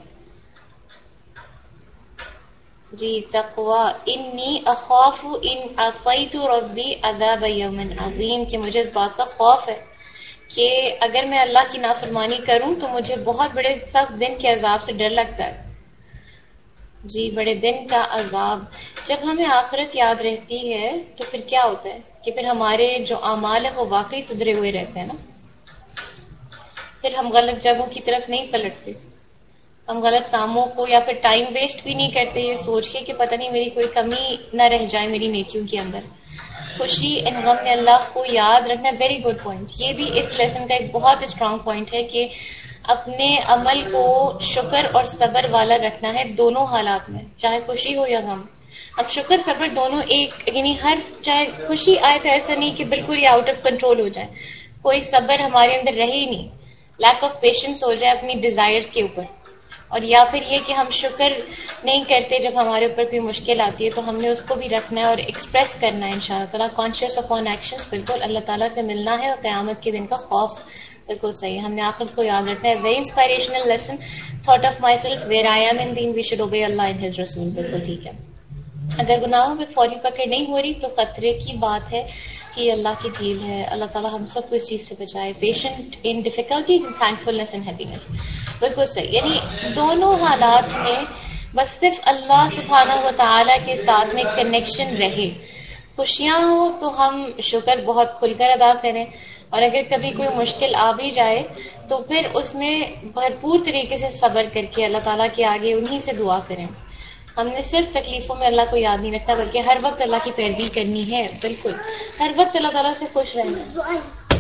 جی. تقوی، انی اخاف ان عصیت ربی عذاب یوم عظیم، کہ مجھے اس بات کا خوف ہے کہ اگر میں اللہ کی نافرمانی کروں تو مجھے بہت بڑے سخت دن کے عذاب سے ڈر لگتا ہے. جی، بڑے دن کا عذاب. جب ہمیں آخرت یاد رہتی ہے تو پھر کیا ہوتا ہے کہ پھر ہمارے جو اعمال ہیں وہ واقعی سدھرے ہوئے رہتے ہیں نا. پھر ہم غلط جگہوں کی طرف نہیں پلٹتے، ہم غلط کاموں کو یا پھر ٹائم ویسٹ بھی نہیں کرتے یہ سوچ کے کہ پتہ نہیں میری کوئی کمی نہ رہ جائے میری نیکیوں کے اندر. خوشی ان غم میں اللہ کو یاد رکھنا، ویری گڈ پوائنٹ. یہ بھی اس لیسن کا ایک بہت اسٹرانگ پوائنٹ ہے کہ اپنے عمل کو شکر اور صبر والا رکھنا ہے دونوں حالات میں، چاہے خوشی ہو یا غم. اب شکر صبر دونوں ایک، یعنی ہر چاہے خوشی آئے تو ایسا نہیں کہ بالکل یہ آؤٹ آف کنٹرول ہو جائے، کوئی صبر ہمارے اندر رہے ہی نہیں، لیک آف پیشنس ہو جائے اپنی ڈیزائرز کے اوپر. اور یا پھر یہ کہ ہم شکر نہیں کرتے جب ہمارے اوپر کوئی مشکل آتی ہے، تو ہم نے اس کو بھی رکھنا ہے اور ایکسپریس کرنا ہے انشاءاللہ تعالیٰ. کانشیس آف آن ایکشنز، بالکل اللہ تعالیٰ سے ملنا ہے اور قیامت کے دن کا خوف. بالکل صحیح. ہم نے آخرت کو یاد رکھنا ہے. Very inspirational lesson. Thought of my self where I am in then we should obey Allah and his رسول. بالکل ٹھیک ہے. اگر گناہوں پہ فوری پکڑ نہیں ہو رہی تو خطرے کی بات ہے کہ یہ اللہ کی ڈھیل ہے. اللہ تعالیٰ ہم سب کو اس چیز سے بچائے. Patient in difficulties and thankfulness and happiness. بالکل صحیح. یعنی دونوں حالات میں بس صرف اللہ سبحانہ و تعالیٰ کے ساتھ میں کنیکشن رہے. خوشیاں ہو تو ہم شکر بہت کھل کر ادا کریں، اور اگر کبھی کوئی مشکل آ بھی جائے تو پھر اس میں بھرپور طریقے سے صبر کر کے اللہ تعالیٰ کے آگے انہی سے دعا کریں. ہم نے صرف تکلیفوں میں اللہ کو یاد نہیں رکھنا بلکہ ہر وقت اللہ کی پیروی کرنی ہے. بالکل ہر وقت اللہ تعالیٰ سے خوش رہنا.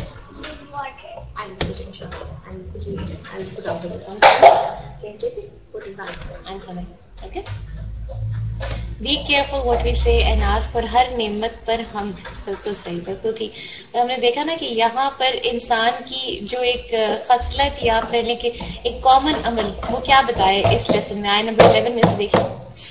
بی کیئرفل واٹ وی سے اینڈ آسک فار. ہر نعمت پر حمد. بالکل صحیح، بالکل ٹھیک. اور ہم نے دیکھا نا کہ یہاں پر انسان کی جو ایک خصلت یاد کرنے کے ایک کامن عمل وہ کیا بتایا اس لیسن میں. آئے نمبر الیون میں سے دیکھیں.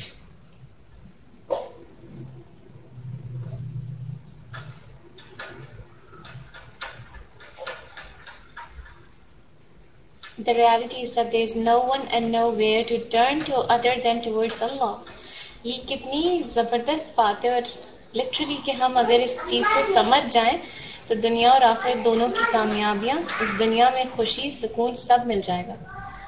The reality is that there is no one and nowhere to turn to other than towards Allah. یہ کتنی زبردست بات ہے، اور لٹرلی کہ ہم اگر اس چیز کو سمجھ جائیں تو دنیا اور آخرت دونوں کی کامیابیاں، اس دنیا میں خوشی سکون سب مل جائے گا.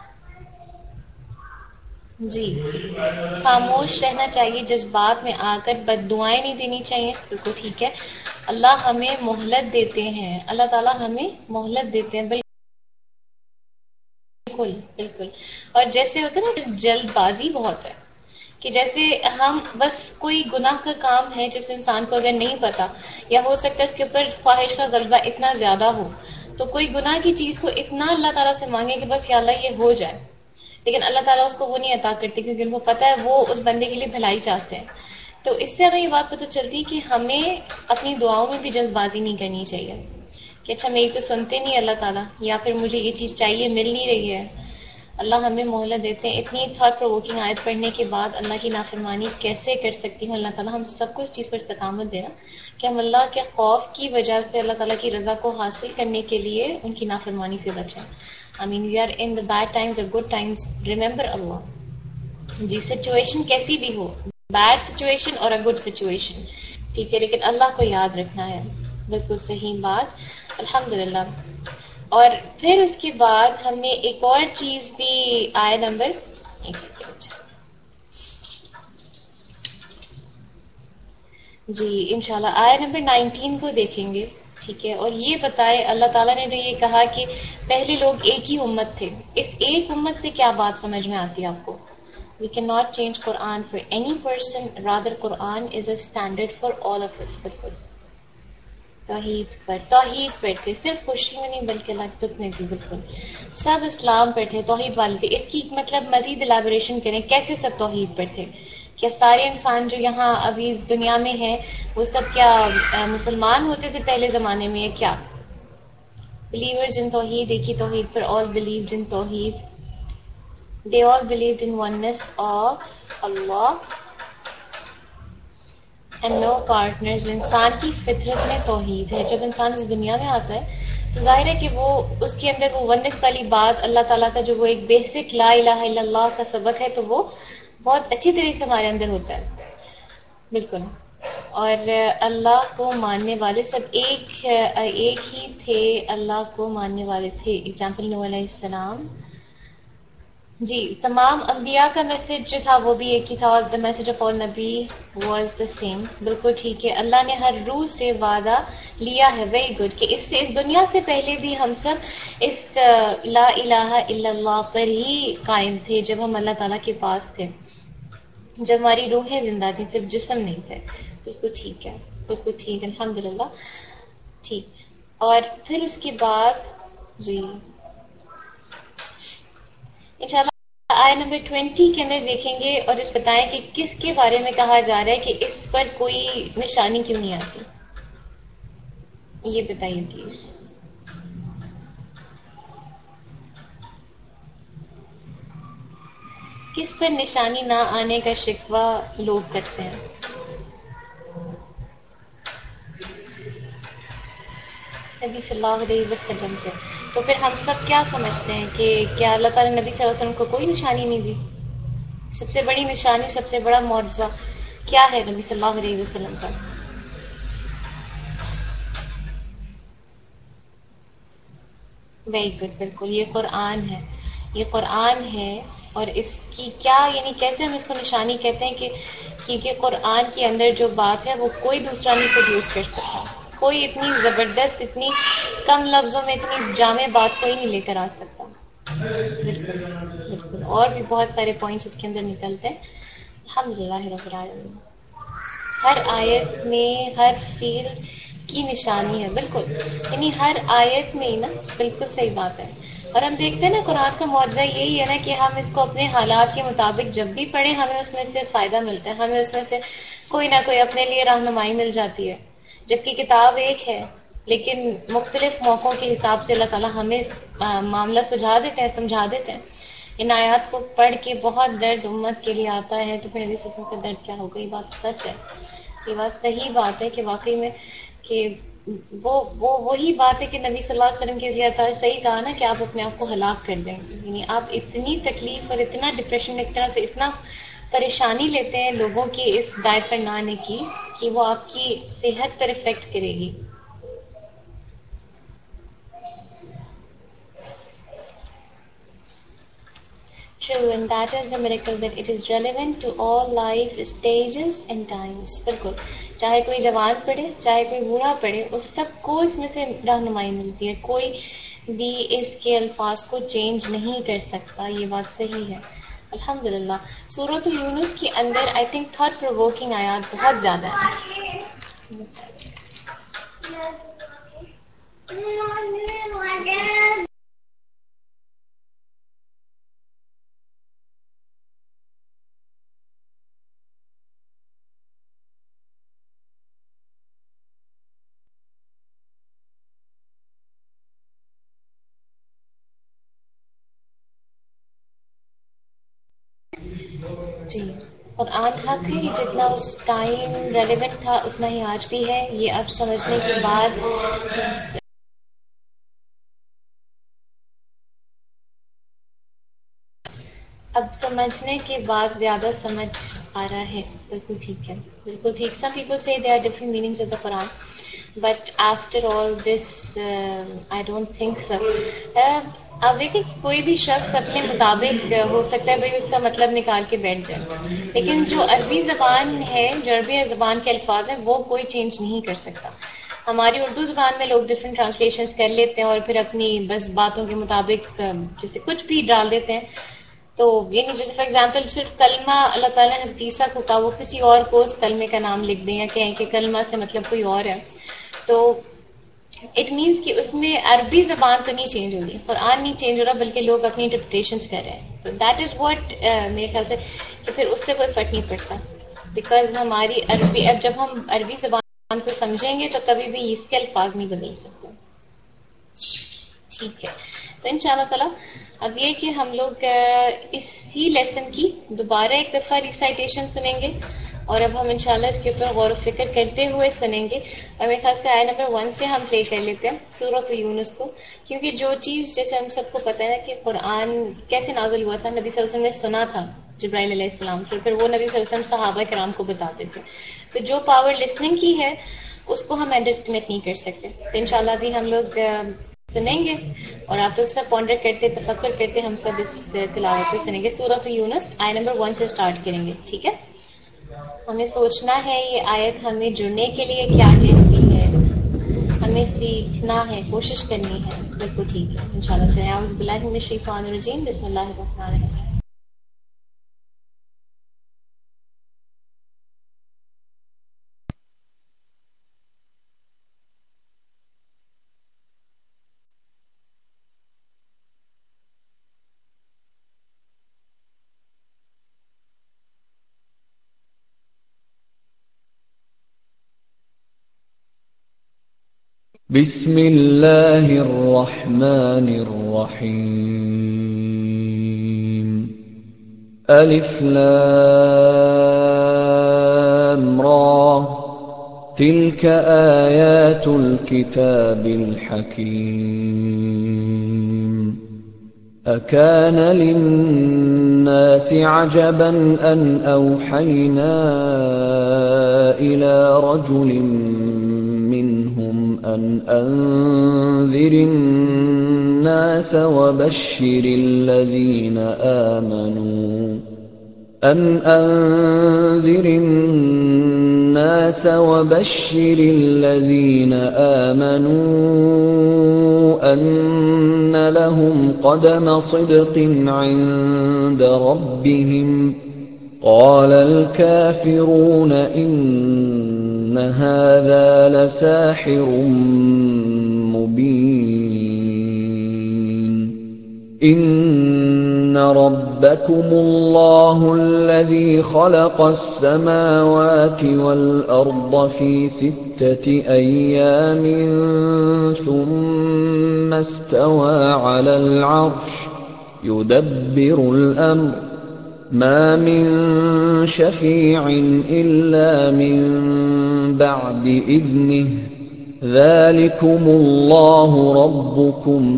جی، خاموش رہنا چاہیے جذبات میں آ کر، بد دعائیں نہیں دینی چاہیے. بالکل ٹھیک ہے. اللہ ہمیں مہلت دیتے ہیں، اللہ تعالیٰ ہمیں مہلت دیتے ہیں. بالکل بالکل بالکل. اور جیسے ہوتا ہے نا جلد بازی بہت ہے، کہ جیسے ہم بس کوئی گناہ کا کام ہے جس انسان کو اگر نہیں پتا، یا ہو سکتا ہے اس کے اوپر خواہش کا غلبہ اتنا زیادہ ہو تو کوئی گناہ کی چیز کو اتنا اللہ تعالیٰ سے مانگے کہ بس یا اللہ یہ ہو جائے، لیکن اللہ تعالیٰ اس کو وہ نہیں عطا کرتے کیونکہ ان کو پتا ہے وہ اس بندے کے لیے بھلائی چاہتے ہیں. تو اس سے ہمیں یہ بات پتہ چلتی کہ ہمیں اپنی دعاؤں میں بھی جلد بازی نہیں کرنی چاہیے کہ اچھا میری تو سنتے نہیں اللہ تعالیٰ، یا پھر مجھے یہ چیز چاہیے مل نہیں رہی ہے. اللہ ہمیں مہلت دیتے ہیں. اتنی تھاٹ پرووکنگ آیت پڑھنے کے بعد اللہ کی نافرمانی کیسے کر سکتی ہوں؟ اللہ تعالیٰ ہم سب کو اس چیز پر استقامت دینا کہ ہم اللہ کے خوف کی وجہ سے اللہ تعالیٰ کی رضا کو حاصل کرنے کے لیے ان کی نافرمانی سے بچیں. I mean we are in the bad times or good times, remember Allah. جی، سچویشن کیسی بھی ہو، بیڈ سچویشن اور اے گڈ سچویشن، ٹھیک ہے، لیکن اللہ کو یاد رکھنا ہے. بالکل صحیح بات. الحمدللہ. اور پھر اس کے بعد ہم نے ایک اور چیز بھی آیا نمبر ایک سیکنڈ جی انشاءاللہ آیا نمبر نائنٹین کو دیکھیں گے. ٹھیک ہے. اور یہ بتائے اللہ تعالیٰ نے جو یہ کہا کہ پہلے لوگ ایک ہی امت تھے، اس ایک امت سے کیا بات سمجھ میں آتی ہے آپ کو؟ We cannot change Quran for any person. Rather, Quran is a standard for all of us. بالکل توحید پر توحید پر تھے، صرف خوشی میں نہیں بلکہ لگ دکھ میں بھی. بالکل سب اسلام پر تھے، توحید والے تھے. اس کی مطلب مزید الیبوریشن کریں، کیسے سب توحید پر تھے؟ کیا سارے انسان جو یہاں ابھی اس دنیا میں ہیں وہ سب کیا مسلمان ہوتے تھے پہلے زمانے میں یا کیا؟ Believers in توحید، ایک ہی توحید پر. All believed in توحید. They all believed in oneness of Allah and no partners. انسان کی فطرت میں توحید ہے. جب انسان اس دنیا میں آتا ہے تو ظاہر ہے کہ وہ اس کے اندر وہ ونس والی بات، اللہ تعالیٰ کا جو وہ ایک بیسک لا الہ الا اللہ کا سبق ہے، تو وہ بہت اچھی طریقے سے ہمارے اندر ہوتا ہے. بالکل. اور اللہ کو ماننے والے سب ایک ایک ہی تھے، اللہ کو ماننے والے تھے. اگزامپل نوح علیہ السلام. جی تمام انبیاء کا میسج جو تھا وہ بھی ایک ہی تھا. اور دا میسج آف آل نبی واز دا سیم. بالکل ٹھیک ہے. اللہ نے ہر روح سے وعدہ لیا ہے. Very good. کہ اس سے اس دنیا سے پہلے بھی ہم سب اس لا الہ الا اللہ پر ہی قائم تھے جب ہم اللہ تعالیٰ کے پاس تھے، جب ہماری روحیں زندہ تھیں، صرف جسم نہیں تھے. بالکل ٹھیک ہے، بالکل ٹھیک. الحمدللہ ٹھیک. اور پھر اس کے بعد جی انشاءاللہ آیت نمبر ٹوینٹی کے اندر دیکھیں گے اور اس بتائیں کہ کس کے بارے میں کہا جا رہا ہے کہ اس پر کوئی نشانی کیوں نہیں آتی. یہ بتائیے پلیز. کس پر نشانی نہ آنے کا شکوہ لوگ کرتے ہیں؟ نبی صلی اللہ علیہ وسلم پہ. تو پھر ہم سب کیا سمجھتے ہیں کہ کیا اللہ تعالیٰ نے نبی صلی اللہ علیہ وسلم کو کوئی نشانی نہیں دی؟ سب سے بڑی نشانی، سب سے بڑا معجزہ کیا ہے نبی صلی اللہ علیہ وسلم کا؟ Very good. بالکل یہ قرآن ہے، یہ قرآن ہے. اور اس کی کیا یعنی کیسے ہم اس کو نشانی کہتے ہیں؟ کہ کیونکہ قرآن کے اندر جو بات ہے وہ کوئی دوسرا نہیں پروڈیوس کر سکتا. کوئی اتنی زبردست، اتنی کم لفظوں میں اتنی جامع بات کوئی نہیں لے کر آ سکتا. بالکل بالکل. اور بھی بہت سارے پوائنٹس اس کے اندر نکلتے ہیں. الحمدللہ رب العالمین. ہر آیت میں ہر فیلڈ کی نشانی ہے. بالکل یعنی ہر آیت میں ہی نا. بالکل صحیح بات ہے. اور ہم دیکھتے ہیں نا قرآن کا معجزہ یہی ہے نا کہ ہم اس کو اپنے حالات کے مطابق جب بھی پڑھیں ہمیں اس میں سے فائدہ ملتا ہے، ہمیں اس میں سے کوئی نہ کوئی اپنے لیے رہنمائی مل جاتی ہے. جبکہ کتاب ایک ہے لیکن مختلف موقعوں کے حساب سے اللہ تعالیٰ ہمیں معاملہ سجھا دیتے ہیں، سمجھا دیتے ہیں. ان آیات کو پڑھ کے بہت درد امت کے لیے آتا ہے. تو پھر نبی صلی اللہ علیہ وسلم کا درد کیا ہوگا؟ یہ بات سچ ہے، یہ بات صحیح بات ہے کہ واقعی میں کہ وہ وہ وہی بات ہے کہ نبی صلی اللہ علیہ وسلم کے لیے تھا. صحیح کہا نا کہ آپ اپنے آپ کو ہلاک کر دیں. یعنی آپ اتنی تکلیف اور اتنا ڈپریشن، ایک طرح سے اتنا پریشانی لیتے ہیں لوگوں کی اس ڈائٹ پر نہ آنے کی کہ وہ آپ کی صحت پر افیکٹ کرے گی. True, and that is the miracle that it is relevant to all life stages and times. بالکل چاہے کوئی جوان پڑھے چاہے کوئی بوڑھا پڑھے اس سب کو اس میں سے رہنمائی ملتی ہے. کوئی بھی اس کے الفاظ کو چینج نہیں کر سکتا. یہ بات صحیح ہے. الحمدللہ. سورۃ یونس کے اندر آئی تھنک تھاٹ پرووکنگ آیات بہت زیادہ ہیں. جی قرآن حق ہے. یہ جتنا اس ٹائم ریلیونٹ تھا اتنا ہی آج بھی ہے. یہ اب سمجھنے کے بعد اب سمجھنے کے بعد زیادہ سمجھ آ رہا ہے. بالکل ٹھیک ہے، بالکل ٹھیک. Some people say they are different meanings of the Quran but after all this I don't think so. آپ دیکھیں کہ کوئی بھی شخص اپنے مطابق ہو سکتا ہے بھائی اس کا مطلب نکال کے بیٹھ جائے، لیکن جو عربی زبان ہے، جو عربی زبان کے الفاظ ہیں وہ کوئی چینج نہیں کر سکتا. ہماری اردو زبان میں لوگ ڈفرینٹ ٹرانسلیشنز کر لیتے ہیں اور پھر اپنی بس باتوں کے مطابق جیسے کچھ بھی ڈال دیتے ہیں. तो यानी जैसे फॉर एग्जांपल सिर्फ कलमा अल्लाह ताला ने हज़रत ईसा को कहा, वो किसी और को उस कलमे का नाम लिख दें या कहें कि कलमा से मतलब कोई और है, तो इट मीन्स कि उसमें अरबी जबान तो नहीं चेंज हो रही, कुरान नहीं चेंज हो रहा, बल्कि लोग अपनी इंटरप्रिटेशंस कर रहे हैं. तो दैट इज व्हाट मेरे ख्याल से कि फिर उससे कोई फर्क नहीं पड़ता, बिकॉज हमारी अरबी, अब जब हम अरबी जबान को समझेंगे तो कभी भी इसके अल्फाज नहीं बदल सकते. ठीक है, तो इंशाअल्लाह ताला अब ये कि हम लोग इसी लेसन की दोबारा एक दफा रिसाइटेशन सुनेंगे और अब हम इंशाल्लाह इसके ऊपर गौर फिक्र करते हुए सुनेंगे. और मेरे ख्याल से आया नंबर वन से हम प्ले कर लेते हैं सूरत यूनुस को, क्योंकि जो चीज जैसे हम सबको पता है ना कि कुरान कैसे नाजिल हुआ था, नबी सल्लल्लाहु अलैहि वसल्लम ने सुना था जिब्राइल अलैहिस्सलाम से, फिर वो नबी सल्लल्लाहु अलैहि वसल्लम सहाबा किराम को बताते थे. तो जो पावर लिसनिंग की है उसको हम अंडरएस्टिमेट नहीं कर सकते. तो इंशाल्लाह भी हम लोग सुनेंगे और आप लोग सब पॉन्डर करते, तफक्कुर करते, हम सब इस तिलावत को सुनेंगे. सूरत यूनुस आयत नंबर वन से स्टार्ट करेंगे. ठीक है, हमें सोचना है ये आयत हमें जुड़ने के लिए क्या कहती है, हमें सीखना है, कोशिश करनी है. बिल्कुल ठीक है, इंशाल्लाह से. औज़ु बिल्लाहि मिनश शैतानिर रजीम, बिस्मिल्लाहिर रहमानिर रहीम. बिस्मिल्लाहिर रहमानिर रहीम. अलिफ लाम रा तिल्क आयातुल किताबिल हकीम. अकान लिन्नासि अजबन अन औहैना इला रजुलिन أن أنذر الناس وبشر الذين آمنوا أن أنذر الناس وبشر الذين آمنوا أن لهم قدم صدق عند ربهم. قال الكافرون إن هذا لساحر مبين. إن ربكم الله الذي خلق السماوات والأرض في ستة أيام ثم استوى على العرش يدبر الأمر ما من شفيع إلا من بعد إذنه ذلكم الله ربكم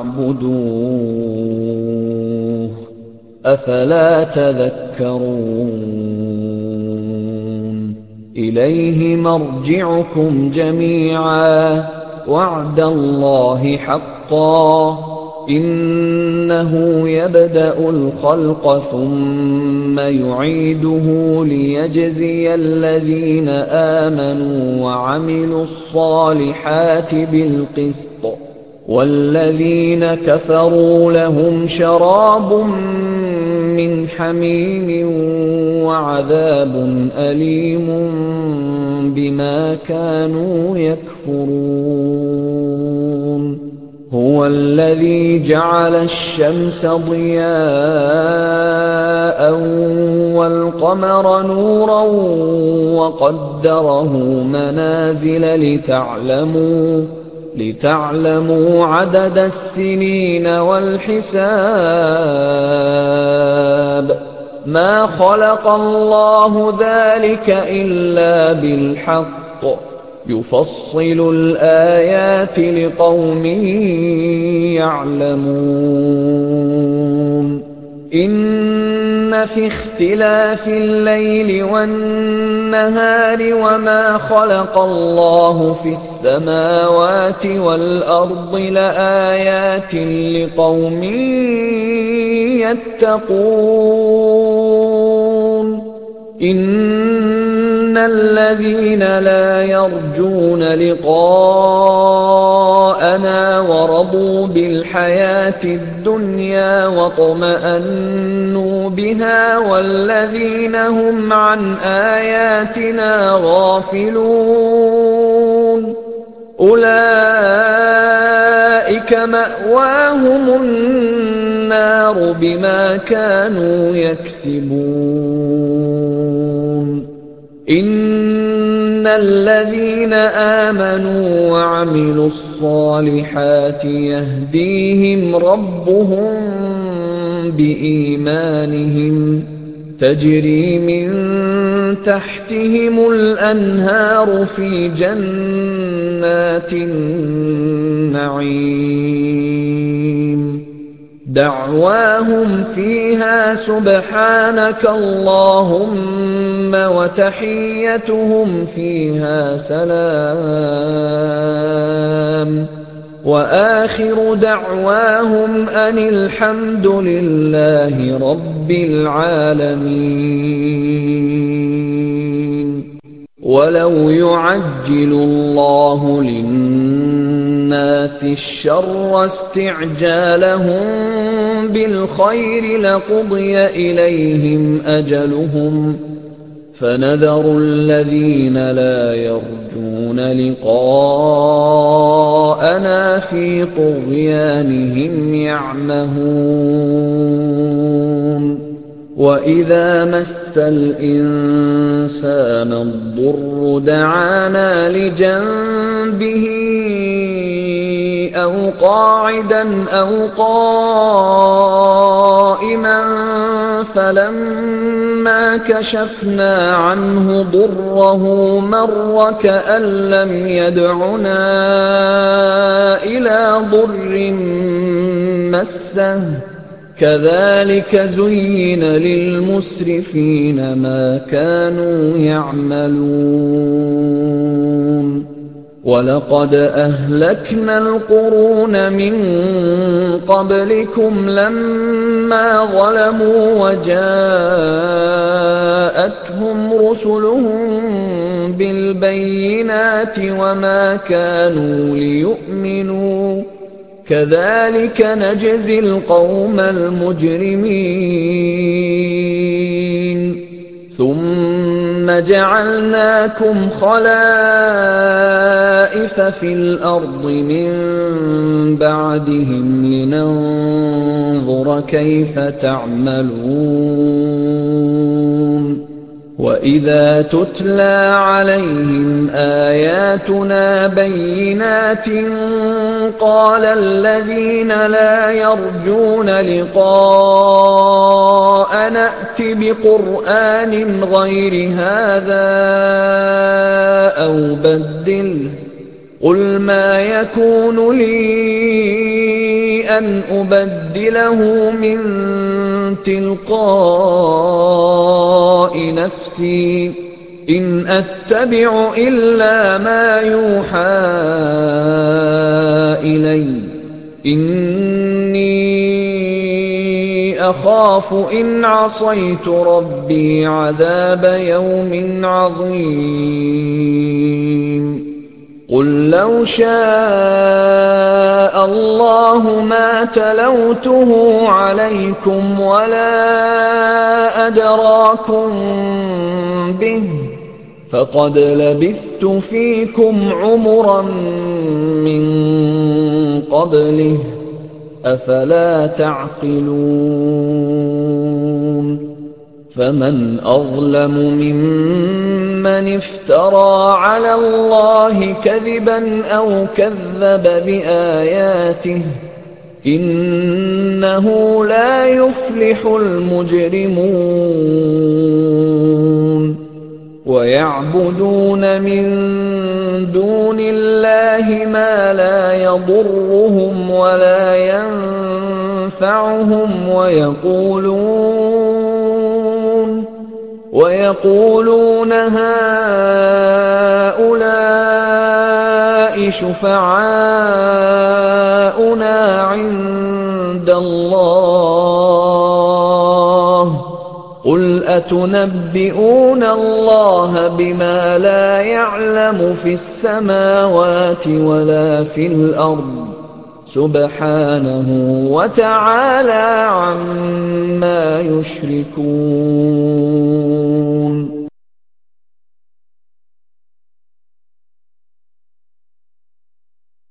فاعبدوه أفلا تذكرون. إليه مرجعكم جميعا وعد الله حقا إنه يبدأ الخلق ثم يعيده ليجزي الذين آمنوا وعملوا الصالحات بالقسط والذين كفروا لهم شراب من حميم وعذاب أليم بما كانوا يكفرون. هو الذي جعل الشمس ضياء والقمر نورا وقدره منازل لتعلموا لتعلموا عدد السنين والحساب ما خلق الله ذلك إلا بالحق يفصل الآيات لقوم يعلمون. إن في اختلاف الليل والنهار وما خلق الله في السماوات والأرض لآيات لقوم يتقون. إن الذين لا يرجون لقاءنا ورضوا بالحياة الدنيا واطمأنوا بها والذين هم عن آياتنا غافلون أولئك مأواهم النار بما كانوا يكسبون إن الذين آمنوا وعملوا الصالحات يهديهم ربهم بإيمانهم تجري من تحتهم الأنهار في جنات النعيم دعواهم فيها سبحانك اللهم وتحيتهم فيها سلام وآخر دعواهم أن الحمد لله رب العالمين. ولو يعجل الله للناس الشر استعجالهم بالخير لقضي إليهم أجلهم فنذر الذين لا يرجون لقاءنا في طغيانهم يعمهون وإذا مس الإنسان الضر دعانا لجنبه أو قاعدا أو قائما فلما كشفنا عنه ضره مر كأن لم يدعنا إلى ضر مسه كذلك زين للمسرفين ما كانوا يعملون ولقد أهلكنا القرون من قبلكم لما ظلموا وجاءتهم رسلهم بالبينات وما كانوا ليؤمنوا كذلك نجزي القوم المجرمين ثم جعلناكم خلائف في الأرض من بعدهم لننظر كيف تعملون وإذا تتلى عليهم آياتنا بينات قال الذين لا يرجون لقاءنا ائت بقرآن غير هذا أو بدله قل ما يكون لي أن أبدله من تلقاء نفسي إن أتبع إلا ما يوحى إلي إني أخاف إن عصيت ربي عذاب يوم عظيم قل لو شاء الله ما تلوته عليكم ولا أدراكم به فقد لبثت فيكم عمرا من قبله أفلا تعقلون فمن أظلم ممن افترى على الله كذبا أو كذب بآياته إنه لا يفلح المجرمون ويعبدون من دون الله ما لا يضرهم ولا ينفعهم ويقولون ويقولون هؤلاء شفعاؤنا عند الله قُلْ أَتُنَبِّئُونَ اللَّهَ بِمَا لَا يَعْلَمُ فِي السَّمَاوَاتِ وَلَا فِي الْأَرْضِ سُبْحَانَهُ وَتَعَالَىٰ عَمَّا يُشْرِكُونَ.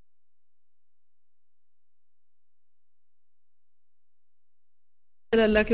अल्लाह के